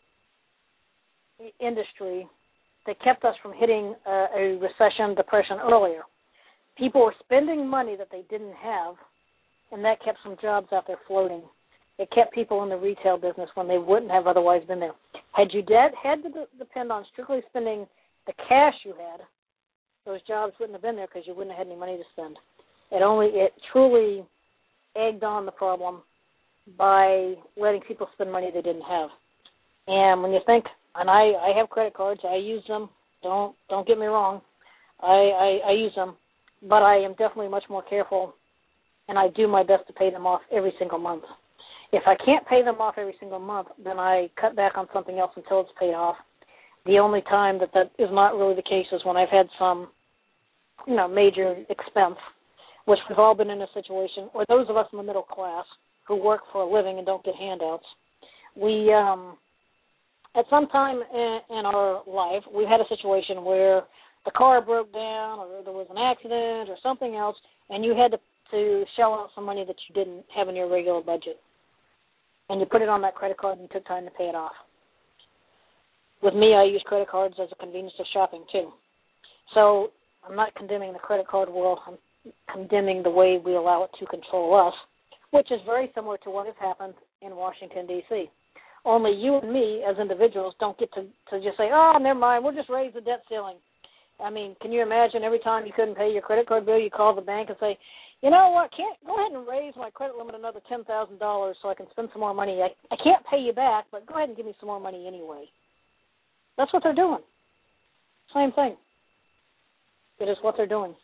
industry that kept us from hitting a, a recession, depression earlier. People were spending money that they didn't have, and that kept some jobs out there floating. It kept people in the retail business when they wouldn't have otherwise been there. Had you de- had to de- depend on strictly spending the cash you had, those jobs wouldn't have been there because you wouldn't have had any money to spend. It only it truly egged on the problem by letting people spend money they didn't have. And when you think, and I, I have credit cards, I use them. Don't don't get me wrong, I, I, I use them, but I am definitely much more careful, and I do my best to pay them off every single month. If I can't pay them off every single month, then I cut back on something else until it's paid off. The only time that that is not really the case is when I've had some, you know, major expense, which we've all been in a situation, or those of us in the middle class who work for a living and don't get handouts. We, um, at some time in, in our life, we had a situation where the car broke down or there was an accident or something else, and you had to, to shell out some money that you didn't have in your regular budget. And you put it on that credit card and took time to pay it off. With me, I use credit cards as a convenience of shopping, too. So I'm not condemning the credit card world. I'm condemning the way we allow it to control us, which is very similar to what has happened in Washington, D C Only you and me as individuals don't get to, to just say, oh, never mind, we'll just raise the debt ceiling. I mean, can you imagine every time you couldn't pay your credit card bill, you call the bank and say, you know what, can't go ahead and raise my credit limit another ten thousand dollars so I can spend some more money. I, I can't pay you back, but go ahead and give me some more money anyway. That's what they're doing. Same thing. It is what they're doing.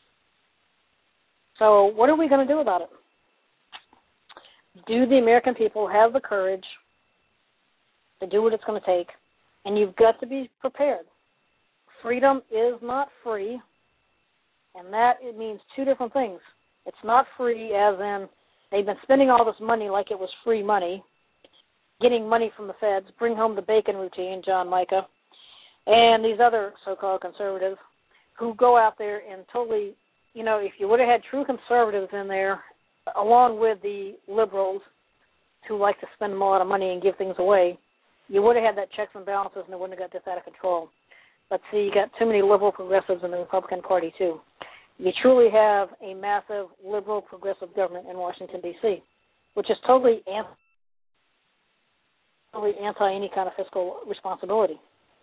So what are we going to do about it? Do the American people have the courage to do what it's going to take? And you've got to be prepared. Freedom is not free, and that it means two different things. It's not free as in they've been spending all this money like it was free money, getting money from the feds, bring home the bacon routine, John Micah, and these other so-called conservatives who go out there and totally, you know, if you would have had true conservatives in there along with the liberals who like to spend a lot of money and give things away, you would have had that checks and balances and it wouldn't have got this out of control. But see, you got too many liberal progressives in the Republican Party, too. You truly have a massive liberal progressive government in Washington, D C, which is totally anti, totally anti any kind of fiscal responsibility.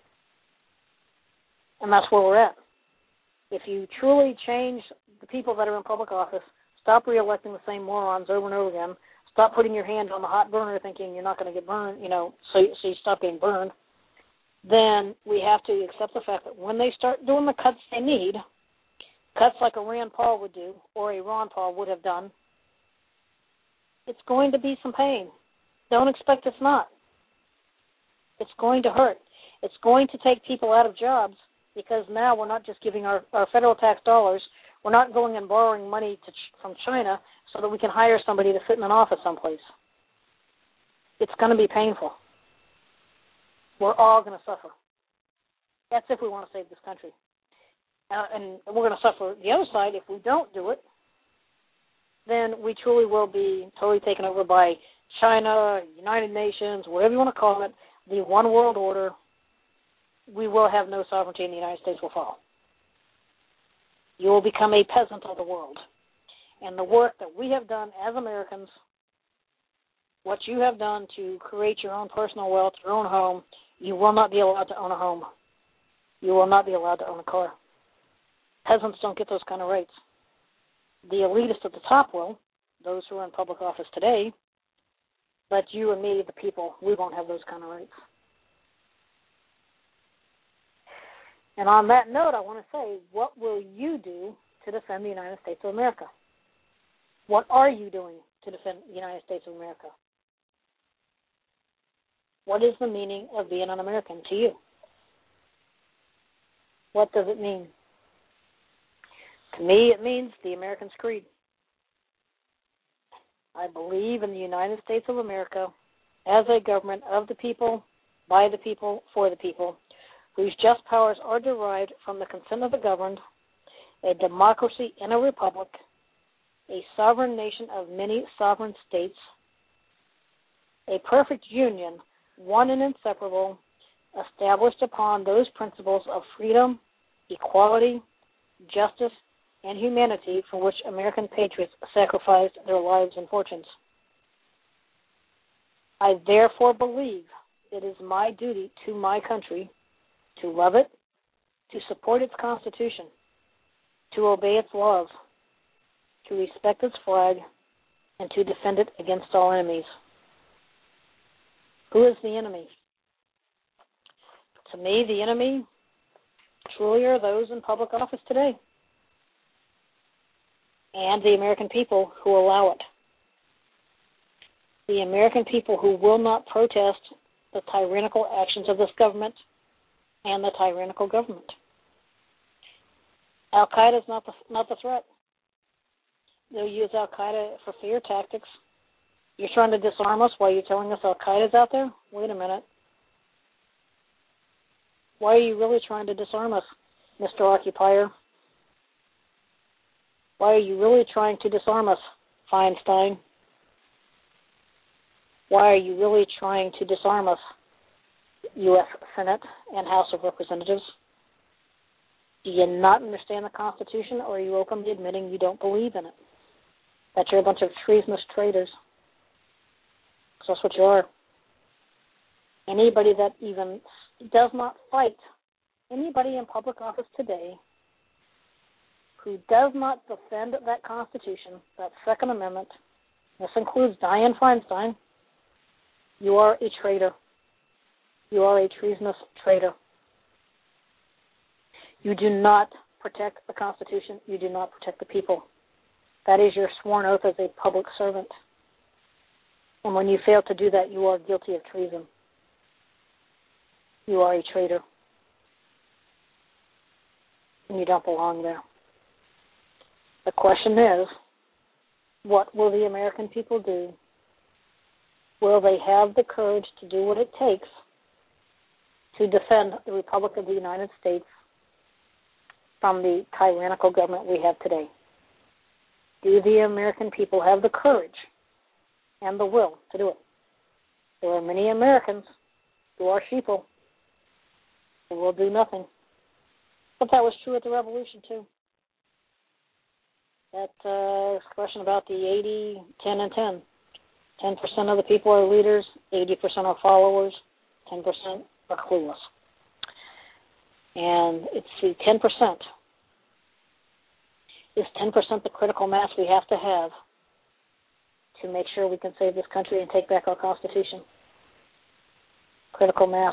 And that's where we're at. If you truly change the people that are in public office, stop reelecting the same morons over and over again, stop putting your hand on the hot burner thinking you're not going to get burned, you know, so, so you stop getting burned, then we have to accept the fact that when they start doing the cuts they need, cuts like a Rand Paul would do or a Ron Paul would have done, it's going to be some pain. Don't expect it's not. It's going to hurt. It's going to take people out of jobs because now we're not just giving our, our federal tax dollars, we're not going and borrowing money to, from China so that we can hire somebody to sit in an office someplace. It's going to be painful. We're all going to suffer. That's if we want to save this country. Uh, and we're going to suffer the other side if we don't do it. Then we truly will be totally taken over by China, United Nations, whatever you want to call it, the one world order. We will have no sovereignty, and the United States will fall. You will become a peasant of the world. And the work that we have done as Americans, what you have done to create your own personal wealth, your own home, you will not be allowed to own a home. You will not be allowed to own a car. Peasants don't get those kind of rights. The elitists at the top will, those who are in public office today, but you and me, the people, we won't have those kind of rights. And on that note, I want to say, what will you do to defend the United States of America? What are you doing to defend the United States of America? What is the meaning of being an American to you? What does it mean? To me, it means the American's creed. I believe in the United States of America as a government of the people, by the people, for the people, whose just powers are derived from the consent of the governed, a democracy in a republic, a sovereign nation of many sovereign states, a perfect union, one and inseparable, established upon those principles of freedom, equality, justice, and humanity for which American patriots sacrificed their lives and fortunes. I therefore believe it is my duty to my country to love it, to support its Constitution, to obey its laws, to respect its flag, and to defend it against all enemies. Who is the enemy? To me, the enemy truly are those in public office today, and the American people who allow it. The American people who will not protest the tyrannical actions of this government and the tyrannical government. Al-Qaeda is not the, not the threat. They'll use Al-Qaeda for fear tactics. You're trying to disarm us while you're telling us Al-Qaeda's out there? Wait a minute. Why are you really trying to disarm us, Mister Occupier? Why are you really trying to disarm us, Feinstein? Why are you really trying to disarm us, U S Senate and House of Representatives? Do you not understand the Constitution, or are you openly admitting you don't believe in it? That you're a bunch of treasonous traitors. Because that's what you are. Anybody that even does not fight, anybody in public office today who does not defend that Constitution, that Second Amendment, this includes Dianne Feinstein, you are a traitor. You are a treasonous traitor. You do not protect the Constitution. You do not protect the people. That is your sworn oath as a public servant. And when you fail to do that, you are guilty of treason. You are a traitor. And you don't belong there. The question is, what will the American people do? Will they have the courage to do what it takes to defend the Republic of the United States from the tyrannical government we have today? Do the American people have the courage and the will to do it? There are many Americans who are sheeple who will do nothing. But that was true at the Revolution, too. That uh, expression about the eighty, ten, and ten. ten percent of the people are leaders, eighty percent are followers, ten percent are clueless. And it's the ten percent. Is ten percent the critical mass we have to have to make sure we can save this country and take back our Constitution? Critical mass.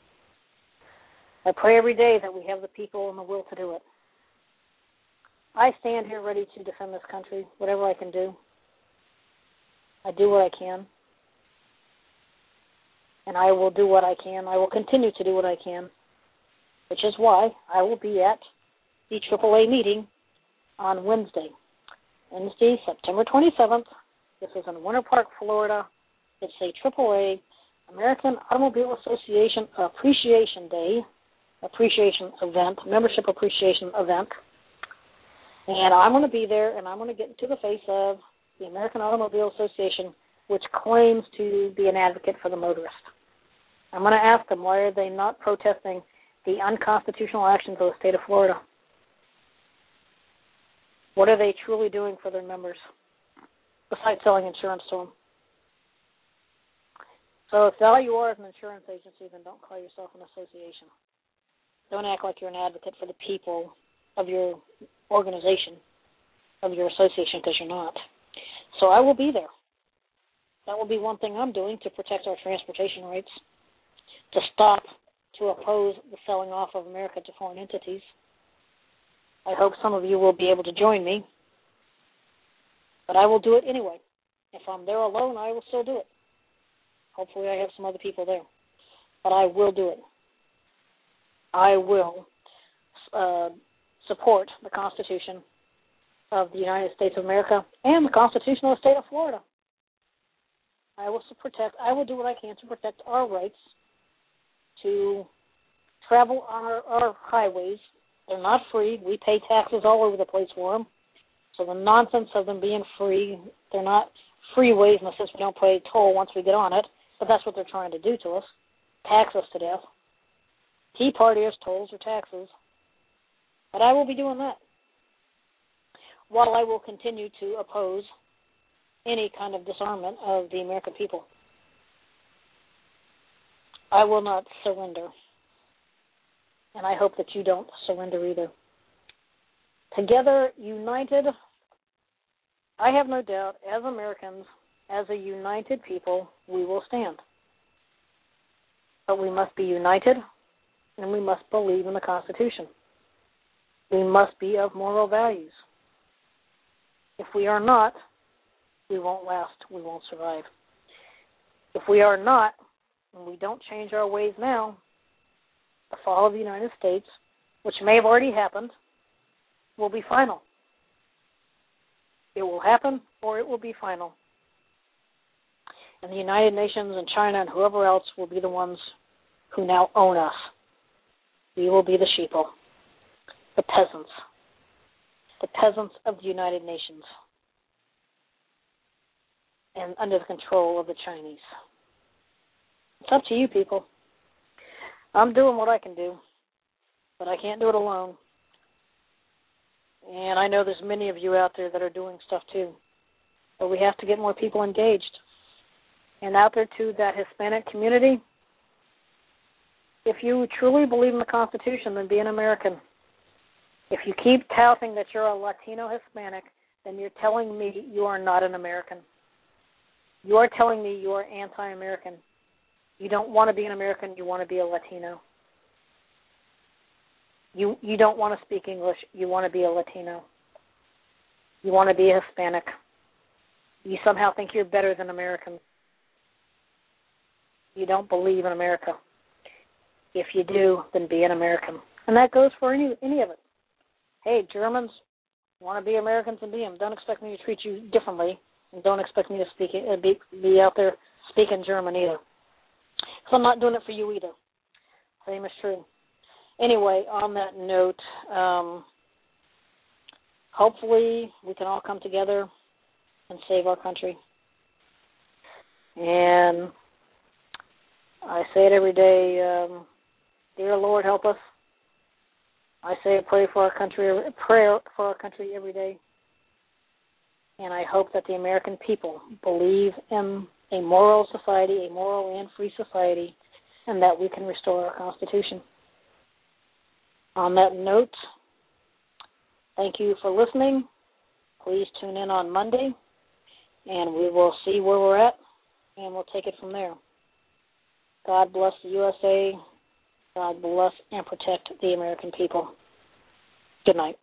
I pray every day that we have the people and the will to do it. I stand here ready to defend this country, whatever I can do. I do what I can. And I will do what I can. I will continue to do what I can, which is why I will be at the triple A meeting on Wednesday. Wednesday, September twenty-seventh. This is in Winter Park, Florida. It's a triple A American Automobile Association Appreciation Day. appreciation event, membership appreciation event. And I'm going to be there, and I'm going to get into the face of the American Automobile Association, which claims to be an advocate for the motorist. I'm going to ask them, why are they not protesting the unconstitutional actions of the state of Florida? What are they truly doing for their members besides selling insurance to them? So if all you are is an insurance agency, then don't call yourself an association. Don't act like you're an advocate for the people of your organization, of your association, because you're not. So I will be there. That will be one thing I'm doing to protect our transportation rights, to stop, to oppose the selling off of America to foreign entities. I hope some of you will be able to join me, but I will do it anyway. If I'm there alone, I will still do it. Hopefully I have some other people there, but I will do it. I will uh, support the Constitution of the United States of America and the Constitution of the state of Florida. I will protect. I will do what I can to protect our rights to travel on our, our highways. They're not free. We pay taxes all over the place for them. So the nonsense of them being free, they're not freeways in the sense we don't pay toll once we get on it, but that's what they're trying to do to us, tax us to death. Tea Partiers, tolls or taxes. But I will be doing that, while I will continue to oppose any kind of disarmament of the American people. I will not surrender, and I hope that you don't surrender either. Together, united, I have no doubt, as Americans, as a united people, we will stand. But we must be united, and we must believe in the Constitution. We must be of moral values. If we are not, we won't last, we won't survive. If we are not, and we don't change our ways now, the fall of the United States, which may have already happened, will be final. It will happen, or it will be final. And the United Nations and China and whoever else will be the ones who now own us. We will be the sheeple, the peasants, the peasants of the United Nations, and under the control of the Chinese. It's up to you, people. I'm doing what I can do, but I can't do it alone. And I know there's many of you out there that are doing stuff too. But we have to get more people engaged. And out there to that Hispanic community, if you truly believe in the Constitution, then be an American. If you keep touting that you're a Latino Hispanic, then you're telling me you are not an American. You are telling me you are anti-American. You don't want to be an American, you want to be a Latino. You you don't want to speak English, you want to be a Latino. You want to be a Hispanic. You somehow think you're better than Americans. You don't believe in America. If you do, then be an American. And that goes for any any of it. Hey, Germans, want to be Americans and be them. Don't expect me to treat you differently, and don't expect me to speak uh, be, be out there speaking German either. So I'm not doing it for you either. Same is true. Anyway, on that note, um, hopefully we can all come together and save our country. And I say it every day, um, dear Lord, help us. I say a prayer for our country, a prayer for our country every day. And I hope that the American people believe in a moral society, a moral and free society, and that we can restore our Constitution. On that note, thank you for listening. Please tune in on Monday, and we will see where we're at, and we'll take it from there. God bless the U S A. God bless and protect the American people. Good night.